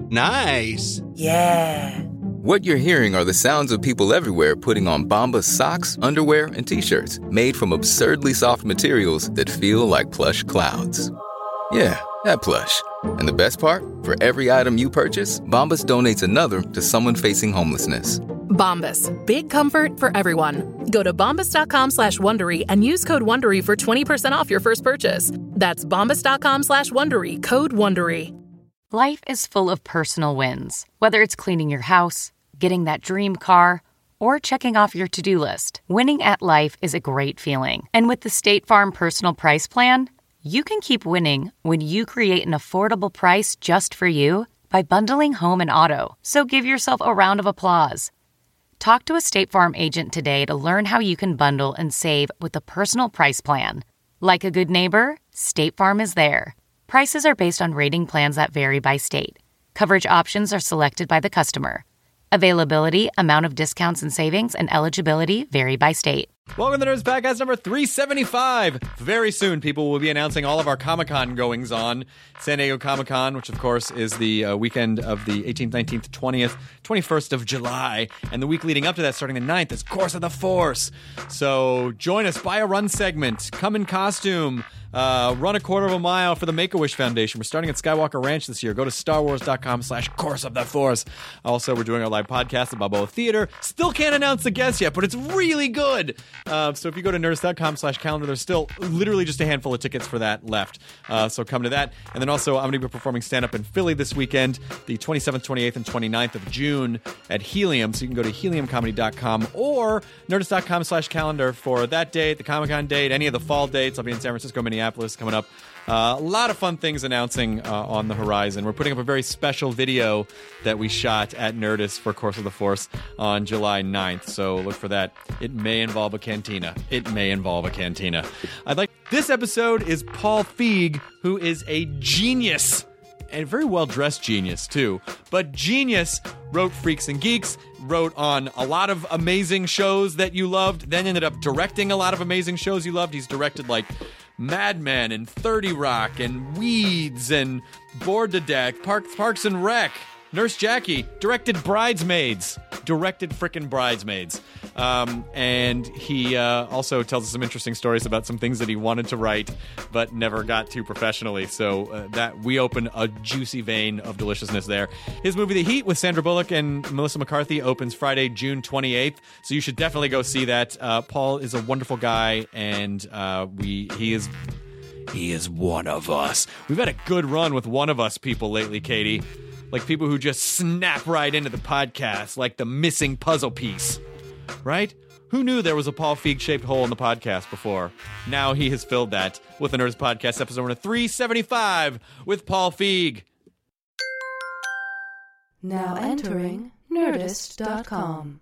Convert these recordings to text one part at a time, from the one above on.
Nice. Yeah. What you're hearing are the sounds of people everywhere putting on Bombas socks, underwear, and T-shirts made from absurdly soft materials that feel like plush clouds. Yeah, that plush. And the best part? For every item you purchase, Bombas donates another to someone facing homelessness. Bombas. Big comfort for everyone. Go to bombas.com/Wondery and use code Wondery for 20% off your first purchase. That's bombas.com/Wondery, code Wondery. Life is full of personal wins, whether it's cleaning your house, getting that dream car, or checking off your to-do list. Winning at life is a great feeling. And with the State Farm Personal Price Plan, you can keep winning when you create an affordable price just for you by bundling home and auto. So give yourself a round of applause. Talk to a State Farm agent today to learn how you can bundle and save with the Personal Price Plan. Like a good neighbor, State Farm is there. Prices are based on rating plans that vary by state. Coverage options are selected by the customer. Availability, amount of discounts and savings, and eligibility vary by state. Welcome to the Nerds Podcast number 375. Very soon, people will be announcing all of our Comic-Con goings on. San Diego Comic-Con, which of course is the weekend of the 18th, 19th, 20th, 21st of July. And the week leading up to that, starting the 9th, is Course of the Force. So join us, buy a run segment, come in costume, run a quarter of a mile for the Make-A-Wish Foundation. We're starting at Skywalker Ranch this year. Go to starwars.com/Course of the Force. Also, we're doing our live podcast at Balboa Theater. Still can't announce the guests yet, but it's really good. So if you go to nerds.com/calendar, there's still literally just a handful of tickets for that left. So come to that. And then also, I'm going to be performing stand-up in Philly this weekend, the 27th, 28th, and 29th of June at Helium. So you can go to heliumcomedy.com or nerds.com/calendar for that date, the Comic-Con date, any of the fall dates. I'll be in San Francisco, Minneapolis coming up. A lot of fun things announcing on the horizon. We're putting up a very special video that we shot at Nerdist for Course of the Force on July 9th. So look for that. It may involve a cantina. This episode is Paul Feig, who is a genius. And very well-dressed genius, too. But genius wrote Freaks and Geeks, wrote on a lot of amazing shows that you loved, then ended up directing a lot of amazing shows you loved. He's directed, like, Mad Men and 30 Rock and Weeds and Bored to Death, Parks and Rec, Nurse Jackie, directed Bridesmaids. And he also tells us some interesting stories about some things that he wanted to write but never got to professionally. So that we open a juicy vein of deliciousness there. His movie The Heat with Sandra Bullock and Melissa McCarthy opens Friday, June 28th. So you should definitely go see that. Paul is a wonderful guy, and he is one of us. We've had a good run with one of us people lately, Katie. Like people who just snap right into the podcast, like the missing puzzle piece. Right? Who knew there was a Paul Feig-shaped hole in the podcast before? Now he has filled that with the Nerds Podcast, episode number 375 with Paul Feig. Now entering Nerdist.com.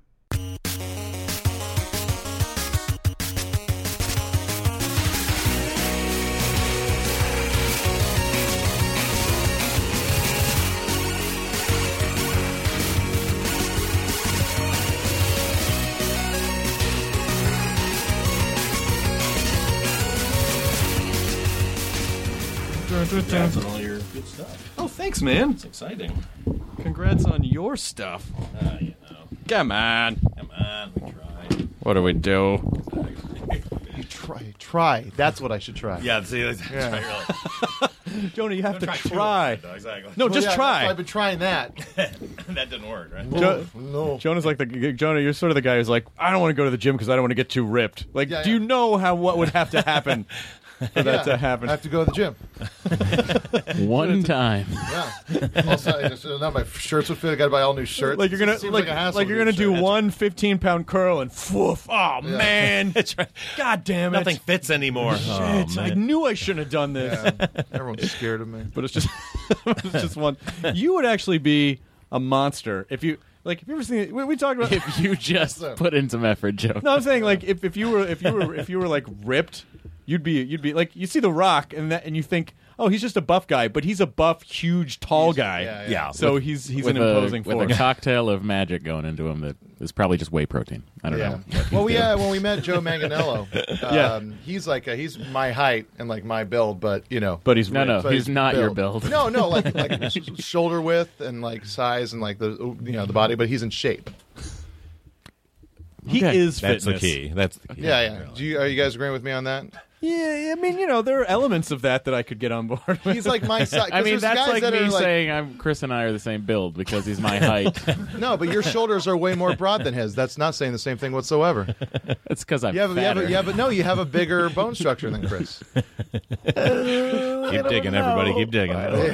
Congrats on all your good stuff. Oh, thanks, man. It's exciting. Congrats on your stuff. You know. Come on, we try. What do we do? Try. That's what I should try. Yeah, see, that's right, really. Jonah, you have to Don't try. too much, exactly. No, just try. I've been trying that. That didn't work, right? No. Jonah's like Jonah, you're sort of the guy who's like, I don't want to go to the gym because I don't want to get too ripped. Like, do you know what would have to happen for that to happen? I have to go to the gym. One time. Yeah. Also, now my shirts would fit. I got to buy all new shirts. Like you're gonna you're gonna do one 15-pound curl and woof. Oh man, That's right. God damn it, Nothing fits anymore. Shit, I knew I shouldn't have done this. Yeah. Everyone's scared of me. But it's just one. You would actually be a monster if you. Like, have you ever seen? We talked about if you just put in some effort, Joe. No, I'm saying like if you were like ripped, you'd be like you see The Rock and you think oh, he's just a buff guy, but he's a buff, huge, tall guy. Yeah. So he's with an imposing with force. a cocktail of magic going into him that is probably just whey protein. I don't know. Well, when we met Joe Manganiello, he's like he's my height and like my build, but But he's No, but he's his not your build. No, like shoulder width and like size and like the body, but he's in shape. he Okay. is That's fitness. the key. That's the key. Yeah. Are you guys agreeing with me on that? Yeah, I mean, there are elements of that I could get on board with. He's like my size. I mean, that's like me like, saying Chris and I are the same build because he's my height. no, but your shoulders are way more broad than his. That's not saying the same thing whatsoever. It's because I'm You have fatter. you have a bigger bone structure than Chris. Keep digging, everybody. Keep digging.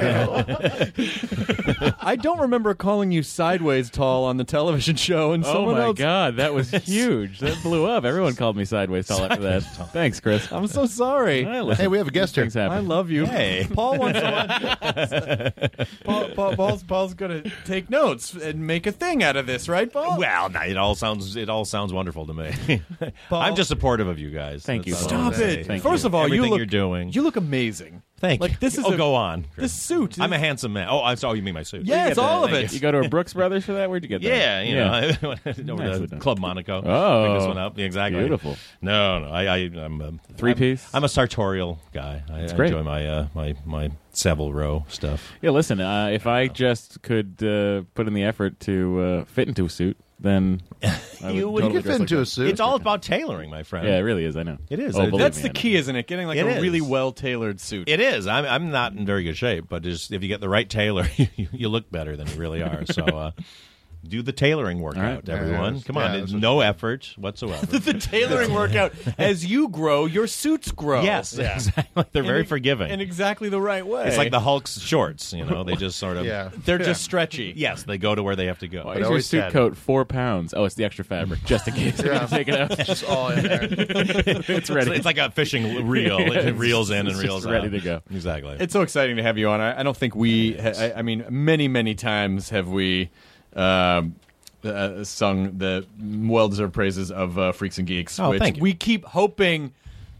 I don't remember calling you sideways tall on the television show, and Oh someone my else. God, that was huge. That blew up. Everyone called me sideways tall after that. Thanks, Chris. I'm so sorry. Hey, we have a guest here. Things happen. I love you. Hey. Paul wants to. Paul's going to take notes and make a thing out of this, right, Paul? Well, no, it all sounds wonderful to me. Paul- I'm just supportive of you guys. Thank you, That's Paul. all I'll Stop say. it. Thank First you. of all, Everything you you're doing. You look amazing. Thank you. Like, this is go on. Chris. This suit. I'm a handsome man. Oh, I'm sorry. You mean my suit? Yeah, it's all of Thank it. You go to a Brooks Brothers for that? Where'd you get that? Yeah, over Nicely to done. Club Monaco. Oh. Pick this one up. Yeah, exactly. Beautiful. No, I'm a Three-piece? I'm a sartorial guy. I great. enjoy my Savile Row stuff. Yeah, listen, if I just could put in the effort to fit into a suit, then I You would totally You could dress fit like into that. a suit. It's all about tailoring, my friend. Yeah, it really is. I know. It is. Oh, believe That's me, the I know. key, isn't it? Getting like It a is. really well-tailored suit. It is. I'm not in very good shape, but just if you get the right tailor, you look better than you really are. So do the tailoring workout, All right. everyone. Come on, that's it's what- no effort whatsoever. The tailoring workout. As you grow, your suits grow. Yes, exactly. They're very forgiving. In exactly the right way. It's like the Hulk's shorts. They just sort of. Yeah. They're just stretchy. Yes, they go to where they have to go. Why is your always suit said- coat 4 pounds? Oh, it's the extra fabric, just in case. Yeah. Take it out. Just all in there. It's ready. It's like a fishing reel. It reels in and It's reels just ready out. to go. Exactly. It's so exciting to have you on. I don't think we. I mean, many times have we sung the well-deserved praises of Freaks and Geeks, Oh, which thank you. we keep hoping.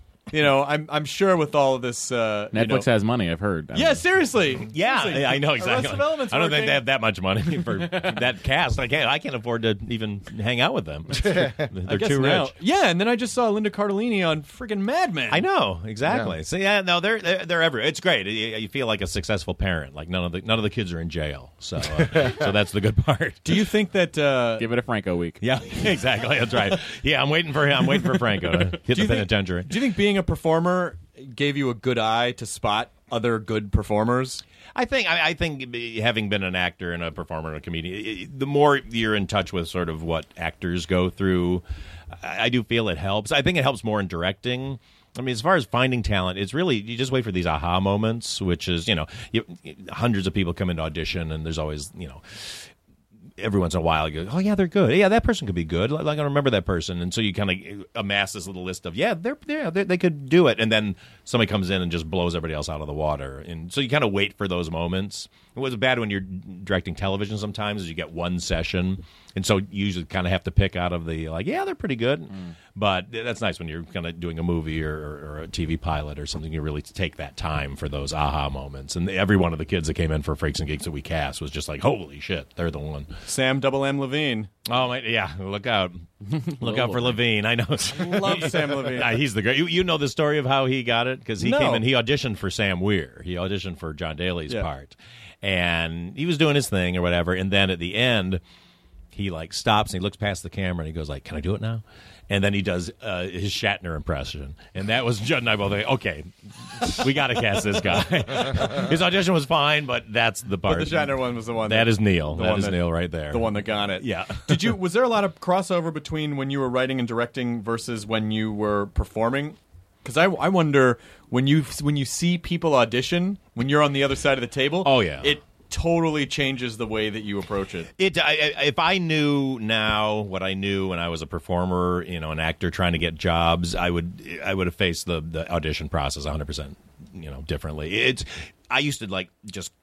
I'm sure with all of this, Netflix has money, I've heard. I Yeah, mean, seriously. Yeah, Seriously. I know exactly. Arrested Development's I don't think working. they have that much money for that cast. I can't afford to even hang out with them. They're I guess too now. rich. Yeah, and then I just saw Linda Cardellini on friggin' Mad Men. I know exactly. Yeah. So no, they're everywhere. It's great. You feel like a successful parent. Like none of the kids are in jail. So so that's the good part. Do you think that? Give it a Franco week. Yeah, exactly. That's right. Yeah, I'm waiting for Franco to hit the you think- penitentiary. Do you think being a performer gave you a good eye to spot other good performers? I think having been an actor and a performer and a comedian, the more you're in touch with sort of what actors go through, I do feel it helps. I think it helps more in directing. I mean, as far as finding talent, it's really, you just wait for these aha moments, which is, hundreds of people come into audition and there's always, every once in a while you go, oh yeah, they're good. Yeah, that person could be good. Like I remember that person, and so you kind of amass this little list of they could do it, and then somebody comes in and just blows everybody else out of the water, and so you kind of wait for those moments. What's bad when you're directing television sometimes is you get one session, and so you usually kind of have to pick out of the they're pretty good, but that's nice when you're kind of doing a movie or a TV pilot or something. You really take that time for those aha moments, and every one of the kids that came in for Freaks and Geeks that we cast was just like, holy shit, they're the one. Sam Double M Levine. Oh my, yeah! Look out! Look out for Levine. I know. Love Sam Levine. He's the great. You know the story of how he got it because he No. came in. He auditioned for Sam Weir. He auditioned for John Daly's Yeah. part, and he was doing his thing or whatever. And then at the end, he stops and he looks past the camera and he goes like, "Can I do it now?" And then he does his Shatner impression, and that was Judd and I both like, okay, we got to cast this guy. His audition was fine, but that's the part. But the Shatner one was the one. That is Neil. the That one is Neil right there. The one that got it. Yeah. Was there a lot of crossover between when you were writing and directing versus when you were performing? Because I wonder when you see people audition when you're on the other side of the table. Oh, yeah. It totally changes the way that you approach it. If I knew now what I knew when I was a performer, an actor trying to get jobs, I would have faced the audition process 100%, differently. I used to just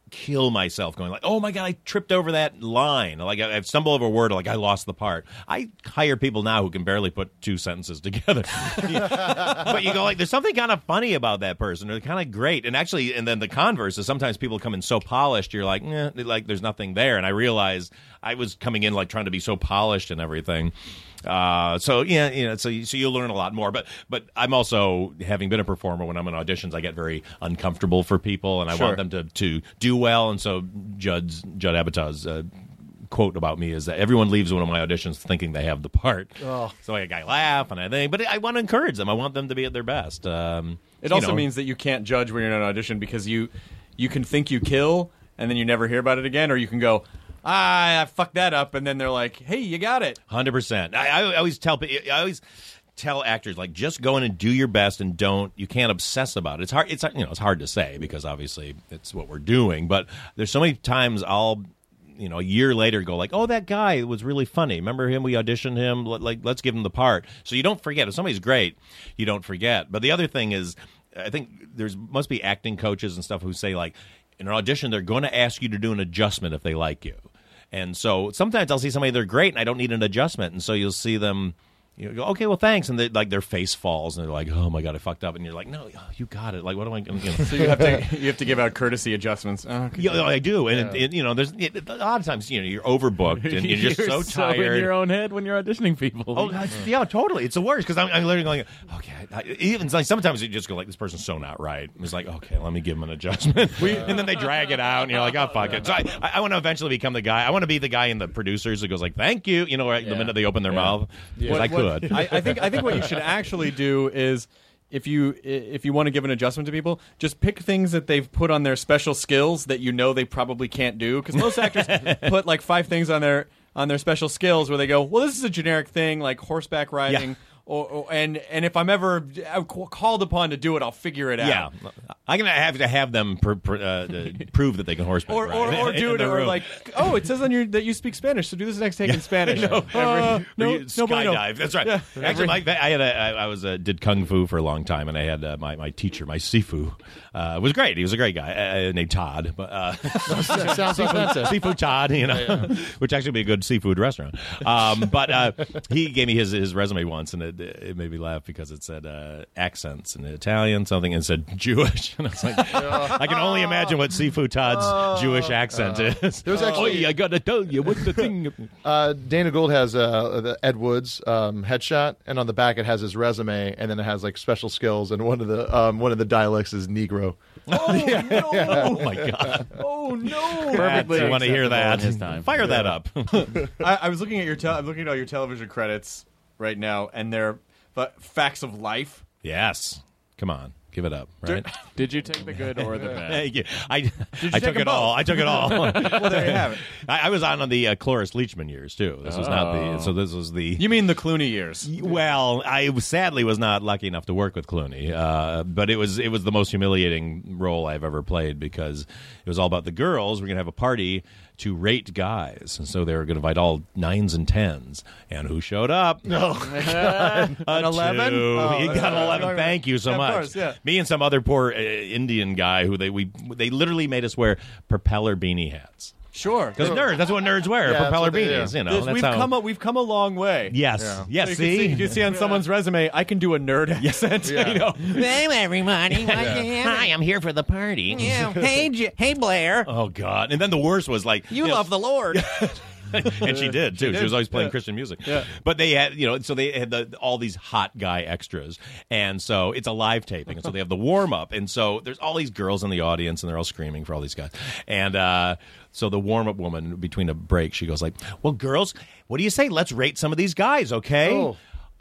kill myself going like, oh my God, I tripped over that line. Like I've stumbled over a word, like I lost the part. I hire people now who can barely put two sentences together. But you go like, there's something kind of funny about that person. They're kind of great. And actually, and then the converse is sometimes people come in so polished, you're like, like there's nothing there. And I realized I was coming in like trying to be so polished and everything. So you'll learn a lot more. But I'm also, having been a performer, when I'm in auditions, I get very uncomfortable for people, and I want them to do well. And so Judd Apatow's quote about me is that everyone leaves one of my auditions thinking they have the part. Oh. So I laugh and I think, but I want to encourage them. I want them to be at their best. It also means that you can't judge when you're in an audition, because you can think you kill and then you never hear about it again, or you can go, I fucked that up, and then they're like, hey, you got it. 100%. I always tell actors, like, just go in and do your best, and you can't obsess about it. It's hard to say, because obviously it's what we're doing, but there's so many times I'll a year later go like, oh, that guy was really funny. Remember him? We auditioned him. Let's give him the part. So you don't forget. If somebody's great, you don't forget. But the other thing is, I think must be acting coaches and stuff who say, like, in an audition, they're going to ask you to do an adjustment if they like you. And so sometimes I'll see somebody, they're great, and I don't need an adjustment. And so you'll see them, go, okay, well, thanks. And their face falls, and they're like, oh, my God, I fucked up. And you're like, no, you got it. Like, what am I going to So you have to give out courtesy adjustments. Oh, okay. I do. And, there's a lot of times, you're overbooked, and you're just so tired. So in your own head when you're auditioning people. Oh, yeah, totally. It's the worst, because I'm literally going, okay. Even like sometimes you just go like, this person's so not right. It's like, okay, let me give them an adjustment. And then they drag it out, and you're like, oh, fuck it. So I want to eventually become the guy. I want to be the guy in the producers who goes like, thank you, right, the minute they open their mouth. Because I could. I think what you should actually do is, if you want to give an adjustment to people, just pick things that they've put on their special skills that they probably can't do. Because most actors put like 5 things on their special skills where they go, well, this is a generic thing like horseback riding. Yeah. And if I'm ever called upon to do it, I'll figure it out. Yeah, I'm gonna have to have them prove that they can horseback ride, or do it, or like, oh, it says on that you speak Spanish, so do this next take in Spanish. Skydive. That's right. Yeah. Actually, I did kung fu for a long time, and I had my teacher, my sifu, was great. He was a great guy named Todd. But sounds expensive. Seafood Todd, which actually would be a good seafood restaurant. But he gave me his resume once, and it made me laugh because it said accents in Italian something, and it said Jewish, and I was like, I can only imagine what Seafood Todd's Jewish accent is. There's actually, I gotta tell you what's the thing. Dana Gould has the Ed Woods headshot, and on the back it has his resume, and then it has like special skills, and one of the dialects is Negro. Oh no! Oh my God! Oh no! Perfectly. I want to hear that. Fire that up. I was looking at I'm looking at all your television credits right now, and they're facts of life. Yes. Come on. Give it up, right? Did you take the good or the bad? I took it all. I took it all. Well, there you have it. I was on the Cloris Leachman years, too. This was not the... So this was the... You mean the Clooney years? Well, I sadly was not lucky enough to work with Clooney. But it was the most humiliating role I've ever played, because it was all about the girls. We're going to have a party to rate guys. And so they were going to invite all 9s and 10s. And who showed up? No. An 11? He got an 11. Thank you so much. Of course, yeah. Me and some other poor Indian guy who they literally made us wear propeller beanie hats. Sure, because nerds. That's what nerds wear. Propeller beanies. We've come a long way. Yes. Yeah. Yes. So you can see on someone's resume, I can do a nerd accent. Yeah. Hey everybody. Hi, I'm here for the party. Yeah. Hey Blair. Oh God. And then the worst was like, you love the Lord. And she did too. She was always playing Christian music. Yeah. But they had, so they had all these hot guy extras, and so it's a live taping, and so they have the warm up, and so there's all these girls in the audience, and they're all screaming for all these guys, and so the warm up woman between a break, she goes like, "Well, girls, what do you say? Let's rate some of these guys, okay?" Oh.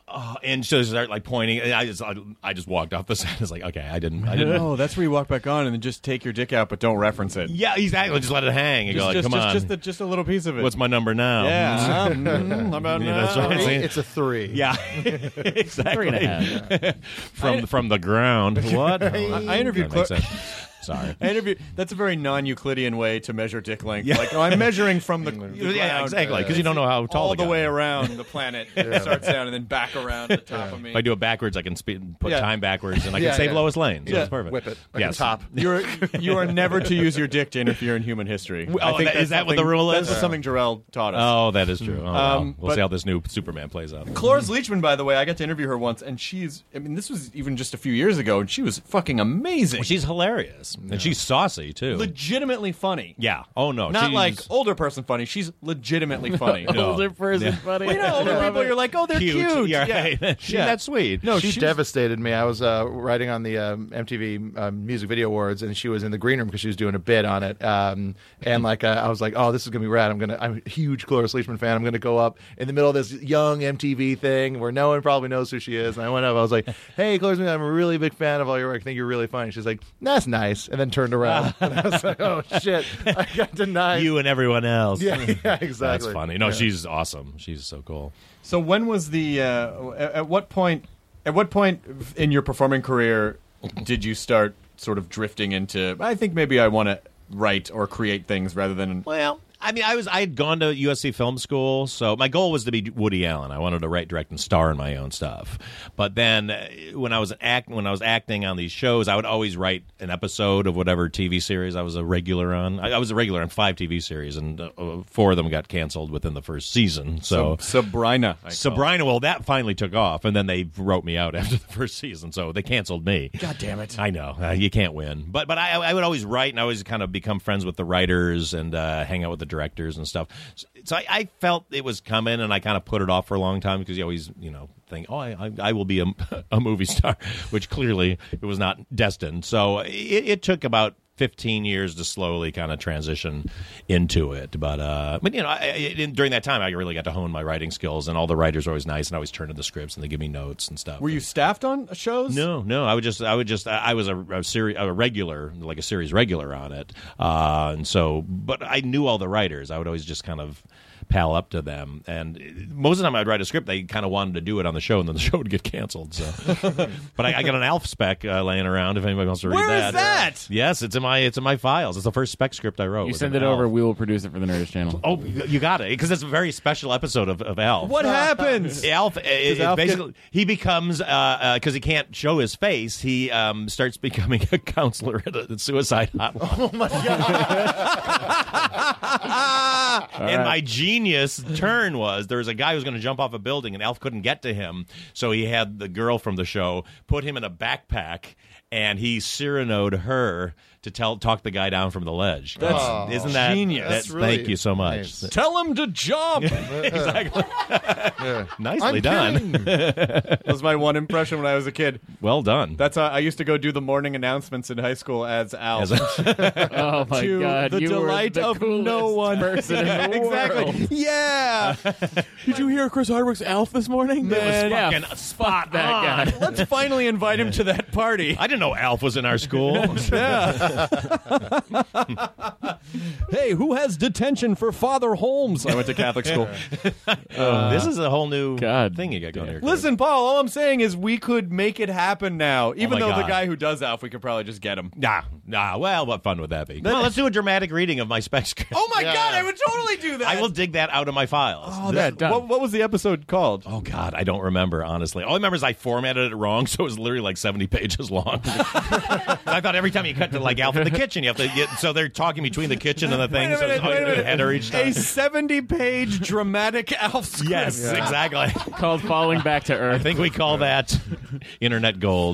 And so they start like pointing, and I just walked off the set. It's like, okay, I didn't. Oh, that's where you walk back on and then just take your dick out, but don't reference it. Yeah, exactly. Just let it hang and go like, come on. Just a little piece of it. What's my number now? Yeah. How about now? That's right. It's a 3. Yeah, exactly. 3.5. From the ground. What? I interviewed Sorry. That's a very non-Euclidean way to measure dick length. Like, I'm measuring from the ground, exactly, because you don't know how tall all the the guy way is. around the planet. It starts down and then back around the top of me. If I do it backwards, I can put Yeah. time backwards, and I can save Lois Lane. So it's perfect. Whip it. Like Yes. a top. You are never to use your dick to interfere in human history. Is that what the rule is? That's something Jarrell taught us. Oh, that is true. Oh, well. We'll but- see how this new Superman plays out. Cloris Leachman, by the way, I got to interview her once, and this was even just a few years ago, and she was fucking amazing. Well, she's hilarious, and she's saucy too. legitimately funny. Yeah. Oh no. Not she's... like older person funny. She's legitimately funny. No. Older person funny. You know, older people, you're like, oh, they're cute. Yeah, Yeah. right. She's Yeah. that sweet. No, She she's devastated me. I was writing on the MTV Music Video Awards, and she was in the green room because she was doing a bit on it. And like I was like, oh, this is gonna be rad. I'm a huge Cloris Leachman fan. I'm gonna go up in the middle of this young MTV thing where no one probably knows who she is. And I went up. I was like, hey, Cloris Leachman, I'm a really big fan of all your work. I think you're really funny. She's like, that's nice. And then turned around. And I was like, oh shit, I got denied. You and everyone else. Yeah, exactly. That's funny. No, Yeah. she's awesome. She's so cool. So when was the at what point in your performing career did you start sort of drifting into, I think maybe I want to write or create things rather than Well, I mean, I had gone to USC Film School, so my goal was to be Woody Allen. I wanted to write, direct, and star in my own stuff. But then, when I was acting on these shows, I would always write an episode of whatever TV series I was a regular on. I was a regular on 5 TV series, and 4 of them got canceled within the first season. So Sabrina. Sabrina, well, that finally took off, and then they wrote me out after the first season, so they canceled me. God damn it. I know. You can't win. But I would always write, and I always kind of become friends with the writers and hang out with the directors and stuff. So I felt it was coming, and I kind of put it off for a long time because you always, think, oh, I will be a movie star, which clearly it was not destined. So it took about 15 years to slowly kind of transition into it. But during that time, I really got to hone my writing skills, and all the writers were always nice, and I always turned in the scripts, and they give me notes and stuff. Were you staffed on shows? No. I was a regular, like a series regular on it, and so. But I knew all the writers. I would always just kind of pal up to them, and most of the time I'd write a script, they kind of wanted to do it on the show, and then the show would get canceled. So, but I got an Alf spec laying around if anybody wants to read that. Where is that? Yes, it's in my files. It's the first spec script I wrote. You was send an it over, Alf. we will produce it for the Nerdist channel. Oh, you got it, because it's a very special episode of Alf. What happens? Alf, Alf basically, he becomes, because he can't show his face, he starts becoming a counselor at a suicide hotline. Oh my god! And my genius turn was there was a guy who was going to jump off a building, and Alf couldn't get to him, so he had the girl from the show put him in a backpack, and he Cyranoed her to talk the guy down from the ledge. Isn't that genius. That's really thank you so much. nice. Tell him to jump. Exactly. Nicely I'm done. kidding. That was my one impression when I was a kid. Well done. That's how I used to go do the morning announcements in high school as Alf. Oh my to god! the you delight were the of coolest no one. person in the Exactly. world. Yeah. Did you hear Chris Hardwick's Alf this morning? Man, yeah, fucking spot that on. guy. Let's finally invite him to that party. I didn't know Alf was in our school. Hey, who has detention for Father Holmes? I went to Catholic school. This is a whole new God. thing you got going here. Listen, Paul, all I'm saying is we could make it happen now. Even my though the God. guy who does Alf, we could probably just get him. Nah. Well, what fun would that be? Come on, let's do a dramatic reading of my spec script. Oh my God, I would totally do that. I will dig that out of my files. Oh, Yeah, done. what was the episode called? Oh, God, I don't remember, honestly. All I remember is I formatted it wrong, so it was literally like 70 pages long. I thought every time you cut to, like, Alf in the kitchen, you have to get... So they're talking between the kitchen and the thing, so it's always a header each A time. 70-page dramatic Alf script. Yes, exactly. Called Falling Back to I Earth. think we call that internet gold.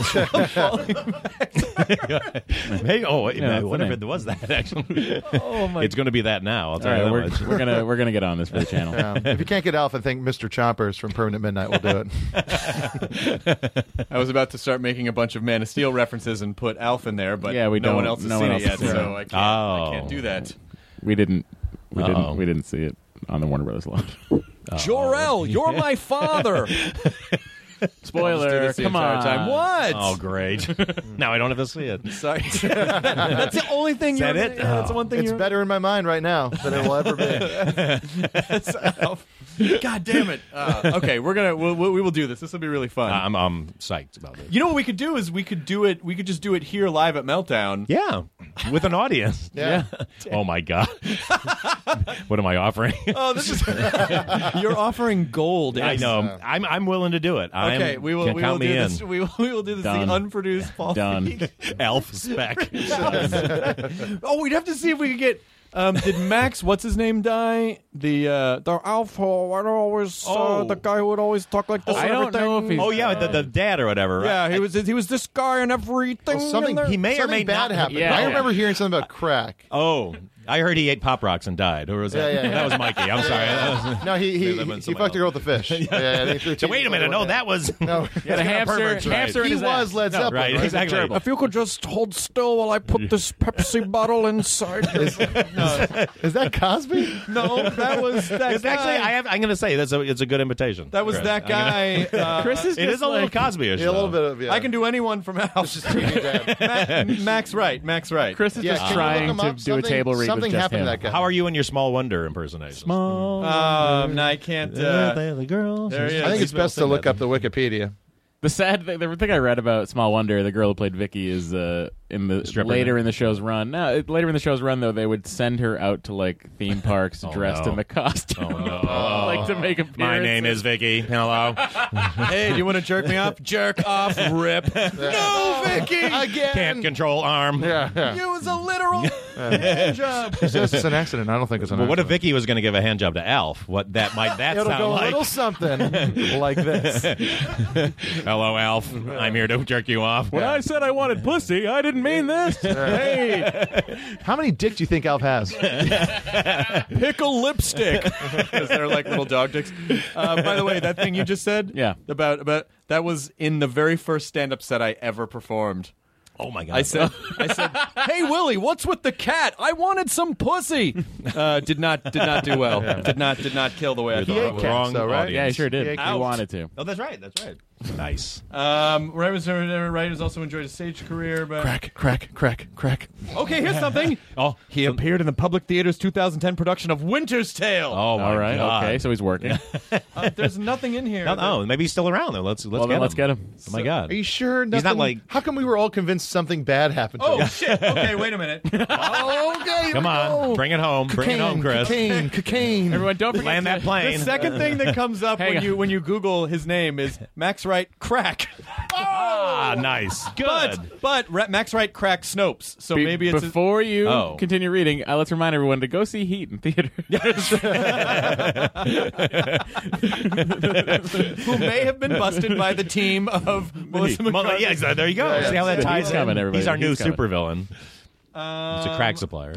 Hey, wait, Yeah, what that's if the it was that, actually? Oh, my It's going to be that now, I'll All tell right, you that we're, much. we're gonna get on this for the channel. If you can't get Alf, I think Mr. Chompers from Permanent Midnight will do it. I was about to start making a bunch of Man of Steel references and put Alf in there, but Yeah, we no one don't- else has no seen one it yet, else has seen so it. I can't do that. We didn't see it on the Warner Brothers launch. Jor-El, you're my father. Spoiler! the Come entire on. time. What? Oh, great. Now I don't have to see it. Sorry. That's the only thing Is you're... that it? Yeah, that's the one thing It's you're... better in my mind right now than it will ever be. That's Alf. God damn it. Okay, we will do this. This will be really fun. I'm psyched about it. You know what we could do is we could just do it here live at Meltdown. Yeah, with an audience. Yeah. Oh my god. What am I offering? Oh, this is you're offering gold. I know. I'm willing to do it. Okay, we will count do me this. in. We will do this Done. the unproduced Paul Done. Feig. Elf spec. Oh, we'd have to see if we could get. Did Max, what's his name, die? The alpha, the guy who would always talk like this. I and don't everything. know if he's. Oh yeah, the dad or whatever. Right? Yeah, he was this guy and everything. Well, something in there. He may or something may bad not. happened. Yeah. I remember hearing something about crack. Oh, I heard he ate Pop Rocks and died. Or was that? Yeah. That was Mikey. I'm sorry. That was- No, he They live in fucked a girl with a fish. Yeah, So wait a minute. No, that was No. Yeah, the hamster in He his was ass. Led No, Zeppelin, right, right? exactly. Gerbil. If you could just hold still while I put this Pepsi bottle inside. Is that Cosby? No, that was that It's guy. actually. I'm going to say it's a good invitation. That was Chris. that I'm gonna- guy. Chris is It just is a little like, Cosby-ish. Yeah, a little though. bit of. Yeah. I can do anyone from House. Just TV dad. Max Wright. Max Wright. Chris is Yeah, just can you trying look him to up? do a Something- table read Something with just happened him. to that guy. How are you in your Small Wonder impersonation? No, I can't. the girls. there he is. I think it's best to look up the Wikipedia. The thing I read about Small Wonder, the girl who played Vicky, is in the Stripper later now. in the show's run. No, later in the show's run though, they would send her out to like theme parks dressed no. in the costume, Oh, no. like to make appearances. My name is Vicky. Hello. Hey, do you want to jerk me off? Jerk off, rip. No, Vicky. Again. Can't control arm. Yeah. Use a literal hand job. She says it's an accident. I don't think it's an But what if accident. Vicky was going to give a hand job to Alf? What that might that It'll sound go a like? little something like this. Hello, Alf. I'm here to jerk you off. When I said I wanted pussy, I didn't mean this. Hey, How many dicks do you think Alf has? Pickle lipstick. Because they're like little dog dicks. By the way, that thing you just said, Yeah. about that was in the very first stand-up set I ever performed. Oh my God. I said, "Hey Willie, what's with the cat? I wanted some pussy." Did not do well. Did not kill the way I You're thought the it would. wrong though, right? audience. yeah, he sure did. Yeah, He out. wanted to. Oh, that's right. Nice. Right was right has also enjoyed a stage career, but Crack. okay, here's something. Oh, He appeared in the Public Theater's 2010 production of Winter's Tale. Oh my All right, God. okay, so he's working. There's nothing in here. No, maybe he's still around though. Let's Well, then let's get him. Oh my God. Are you sure? He's not Nothing- like- How come we were all convinced something bad happened to Oh him? shit. Okay, wait a minute. Okay. Come on, bring it home. Bring it home, Chris. Cocaine. Everyone, don't forget Land that The plane. second thing that comes up Hang on. when you Google his name is Max Wright Crack. Ah, nice. Good. But Max Wright Crack Snopes. So maybe it's before you Oh. continue reading. Let's remind everyone to go see Heat in theater. who may have been busted by the team of Melissa McCarthy. Yeah, exactly. There you go. Yeah, See how that He's ties coming, in? everybody. He's our new He's coming. supervillain. It's a crack supplier.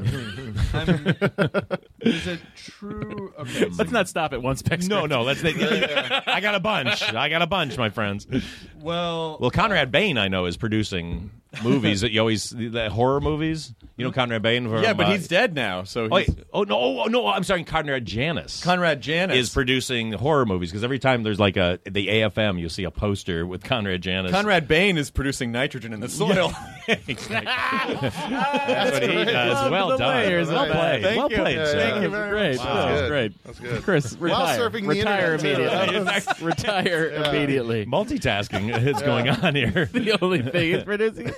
Is it true? Okay. Let's not stop at one spec. No. Let's. I got a bunch, my friends. Well, Conrad Bain, I know, is producing movies that you always the horror movies. You know Conrad Bain. From, yeah, but he's dead now. So Oh, he's, wait. Oh no! I'm sorry. Conrad Janis. Conrad Janis is producing horror movies because every time there's like the AFM, you'll see a poster with Conrad Janis. Conrad Bain is producing nitrogen in the soil. That's what he does. Well the done. layers of Well that. played. Thank Well you. played. sir. Thank you That's very great. much. That's good. great. That's good. Chris, retire. surfing the retire internet, too. immediately. Retire immediately. Multitasking is going on here. The only thing is producing.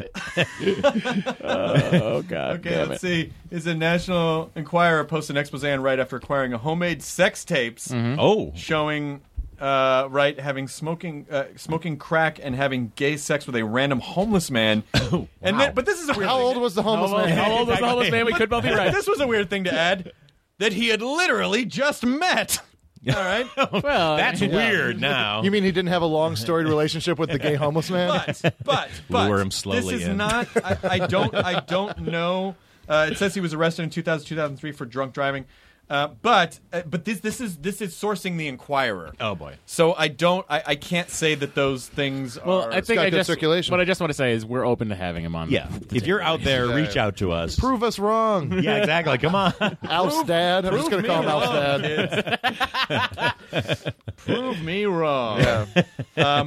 Oh God. Okay, damn let's it. see. Is a National Enquirer post an expose on Wright after acquiring a homemade sex tapes Oh, showing Wright having smoking crack and having gay sex with a random homeless man. And then, but this is a weird. How thing. old was the homeless man? How old was the homeless man? We could both be right. This was a weird thing to add. That he had literally just met. All right, Well, that's weird. Now You mean he didn't have a long storied relationship with the gay homeless man? but Lure him slowly this is in. not. I don't know. It says he was arrested in 2003 for drunk driving. But this is sourcing the Enquirer. Oh boy. So I can't say that those things well, are. I think got I good just circulation. what I just want to say is we're open to having him on. Yeah. If you're out there, reach out to us. Prove us wrong. Yeah, exactly. Come on. Alf's dad. I'm just going to call him Alf's dad. Prove me wrong. Yeah.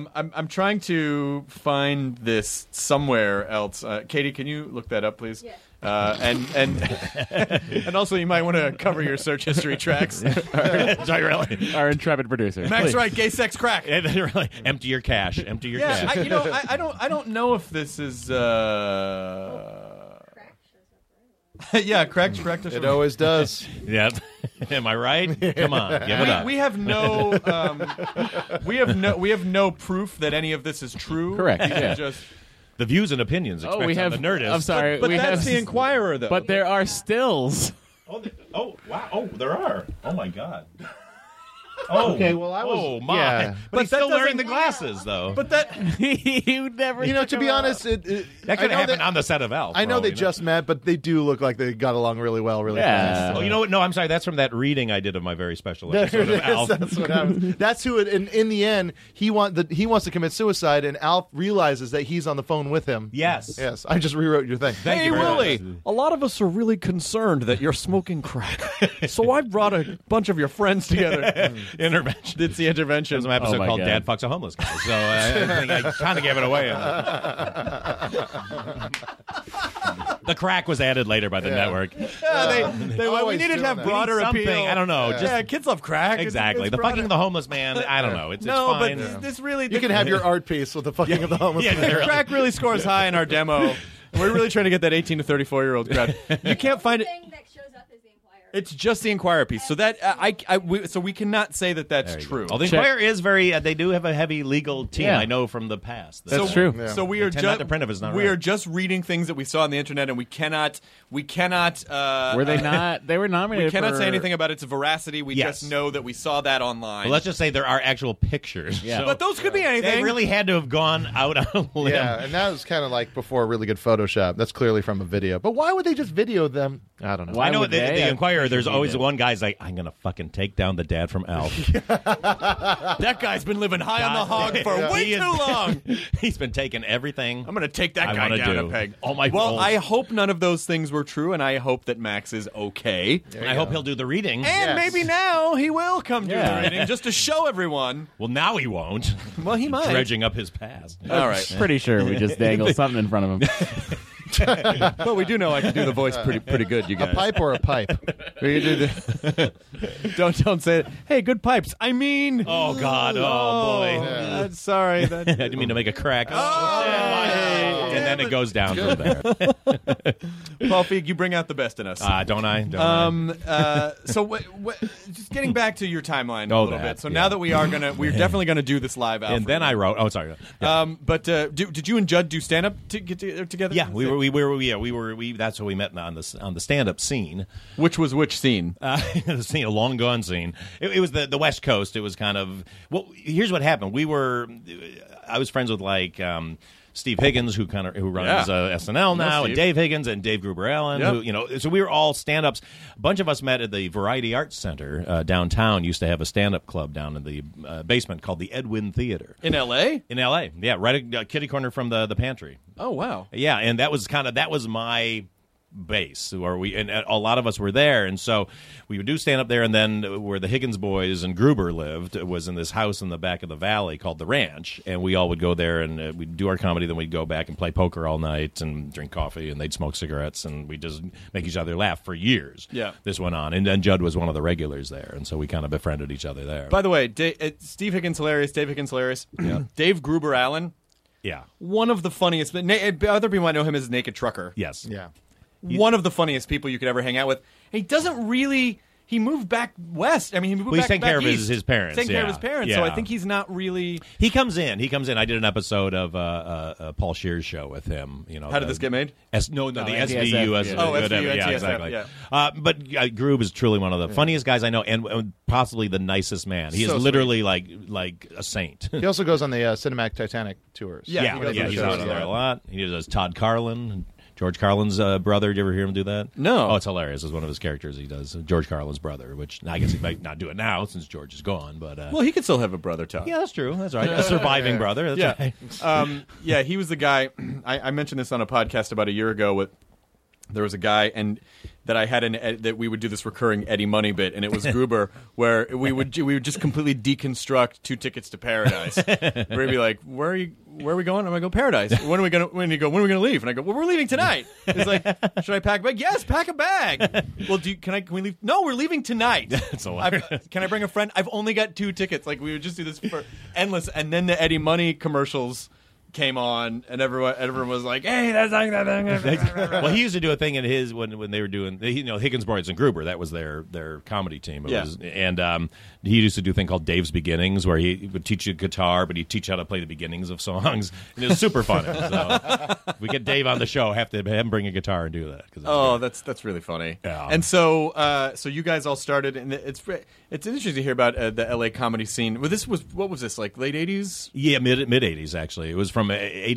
I'm trying to find this somewhere else. Katie, can you look that up, please? Yeah. And also you might want to cover your search history tracks. Our intrepid producer. Max Wright, gay sex crack. Really, empty your cache. Empty your cache. I don't know if this is. Yeah, correct. It always does. Yeah. Am I right? Come on, give it up. We have no proof that any of this is true. Correct, These are yeah. just. The views and opinions expressed we have. on the Nerdist. I'm sorry. But we that's have, the Inquirer, though. But there are stills. Oh, wow. Oh, there are. Oh, my God. Oh, Okay, well, I was. Oh, my. Yeah. But he's that still wearing doesn't- the glasses, though. But that. You never. You know, took to be him out. honest, that could I have know happened that- on the set of Elf. I know for all they we just met, but they do look like they got along really well, really Yeah. fast. Oh, you know what? No, I'm sorry. That's from that reading I did of my very special episode of Alf. That's what happens. That's who. In the end, he wants to commit suicide, and Alf realizes that he's on the phone with him. Yes. Yes. I just rewrote your thing. Thank Hey, you very Willie, much. a lot of us are really concerned that you're smoking crack. So I brought a bunch of your friends together. Intervention. It's the intervention. There's an episode Oh, my called God. Dad Fucks a Homeless Guy. So I think I kind of gave it away. The crack was added later by the network. Yeah, we always needed to doing have that. broader Something, appeal. I don't know. Yeah, kids love crack. Exactly. It's The broader. fucking of the homeless man, I don't know. It's No, fine. but this really. You can have your art piece with the fucking of the homeless. Yeah, man. really. Crack really scores high in our demo. We're really trying to get that 18 to 34-year-old crowd. You can't find it. Thing that shows up is the Inquirer. It's just the Inquirer piece. So that so we cannot say that that's true. Well, the Check. Inquirer is very. They do have a heavy legal team. Yeah. I know from the past. That's true. Yeah. So we are They tend not just to print if it's not we right. are just reading things that we saw on the internet, and we cannot. Were they not? They were nominated. We cannot for, say anything about its veracity. We Yes. just know that we saw that online. Well, let's just say there are actual pictures. Yeah. So but those could be anything. they really had to have gone out on a limb. Yeah, and that was kind of like before really good Photoshop. That's clearly from a video. But why would they just video them? I don't know. Why I know would the they? Inquirer. There's They always did. one guy's like, I'm gonna fucking take down the dad from Alf. That guy's been living high on the hog for way He too is- long. He's been taking everything. I'm going to take that I guy wanna down do. a peg. Oh, my well, balls. I hope none of those things were true, and I hope that Max is okay. I hope he'll do the reading. And Yes. maybe now he will come do Yeah. the reading just to show everyone. Well, now he won't. Well, he might. Dredging up his past. All right. Pretty sure we just dangled something in front of him. But we do know I can do the voice pretty good, you A guys. pipe or a pipe? We can do the don't say it. Hey, good pipes. I mean. Oh God! Oh boy! Sorry. I didn't mean to make a crack. And then it goes down from there. Paul Feig, you bring out the best in us. Don't I? Don't I? So just getting back to your timeline a Oh, little that, bit. So yeah. now that we're definitely gonna do this live out. And then I wrote. Oh, sorry. But did you and Judd do stand up together? Yeah, we were. That's how we met on the stand-up scene. Which was which scene? The scene, a long gone scene. It was the West Coast. It was kind of. Well, here's what happened. I was friends with Steve Higgins, who runs SNL now, and Steve. Dave Higgins and Dave Gruber Allen. Yep. So we were all stand-ups. A bunch of us met at the Variety Arts Center downtown. Used to have a stand-up club down in the basement called the Edwin Theater In L.A.? in L.A. Yeah, right kitty corner from the pantry. Oh wow. Yeah, and that was my base, and a lot of us were there, and so we would do stand up there, and then where the Higgins boys and Gruber lived was in this house in the back of the valley called the Ranch, and we all would go there and we'd do our comedy, then we'd go back and play poker all night and drink coffee, and they'd smoke cigarettes, and we'd just make each other laugh for years. Yeah. This went on, and then Judd was one of the regulars there, and so we kind of befriended each other there. By the way, Steve Higgins hilarious. Dave Higgins hilarious. Dave Gruber Allen, yeah, one of the funniest. Other people might know him as Naked Trucker. yes, Yeah. One of the funniest people you could ever hang out with. He doesn't really. He moved back west. I mean, he moved Well, he's back taking care of east. his parents, Taking care of yeah. his parents. So Yeah. I think he's not really. He comes in. I did an episode of Paul Scheer's show with him. How did this get made? The SVU. NTSF, Oh, whatever. SVU, Yeah, NTSF, exactly. yeah. But Groob is truly one of the funniest guys I know, and possibly the nicest man. He is So literally like a saint. He also goes on the Cinematic Titanic tours. Yeah, he goes on he's shows, out on there yeah. a lot. He does Todd Carlin. George Carlin's brother. Did you ever hear him do that? No. Oh, it's hilarious. It's one of his characters he does. George Carlin's brother, which I guess he might not do it now since George is gone. But Well, he could still have a brother, Todd. yeah, that's true. That's right. A surviving brother. That's right. Yeah, he was the guy. I mentioned this on a podcast about a year ago with there was a guy and that I had that we would do this recurring Eddie Money bit, and it was Gruber, where we would just completely deconstruct 2 Tickets to Paradise. Where he'd be like, "Where are we going?" I'm like, "Go Paradise." When are we gonna leave? And I go, "Well, we're leaving tonight." He's like, "Should I pack a bag?" "Yes, pack a bag." "Well, can we leave?" "No, we're leaving tonight." Can I bring a friend? I've only got 2 tickets. Like, we would just do this for endless, and then the Eddie Money commercials came on, and everyone was like, "Hey, that's like that." Well, he used to do a thing in his when they were doing, Higgins, Boyds, and Gruber. That was their comedy team. And he used to do a thing called Dave's Beginnings, where he would teach you guitar, but he'd teach you how to play the beginnings of songs, and it was super funny. So if we get Dave on the show, have him bring a guitar and do that. That's really funny. Yeah. And so you guys all started, and it's interesting to hear about the LA comedy scene. Well, what was this, like late 80s? Yeah, mid 80s actually. It was from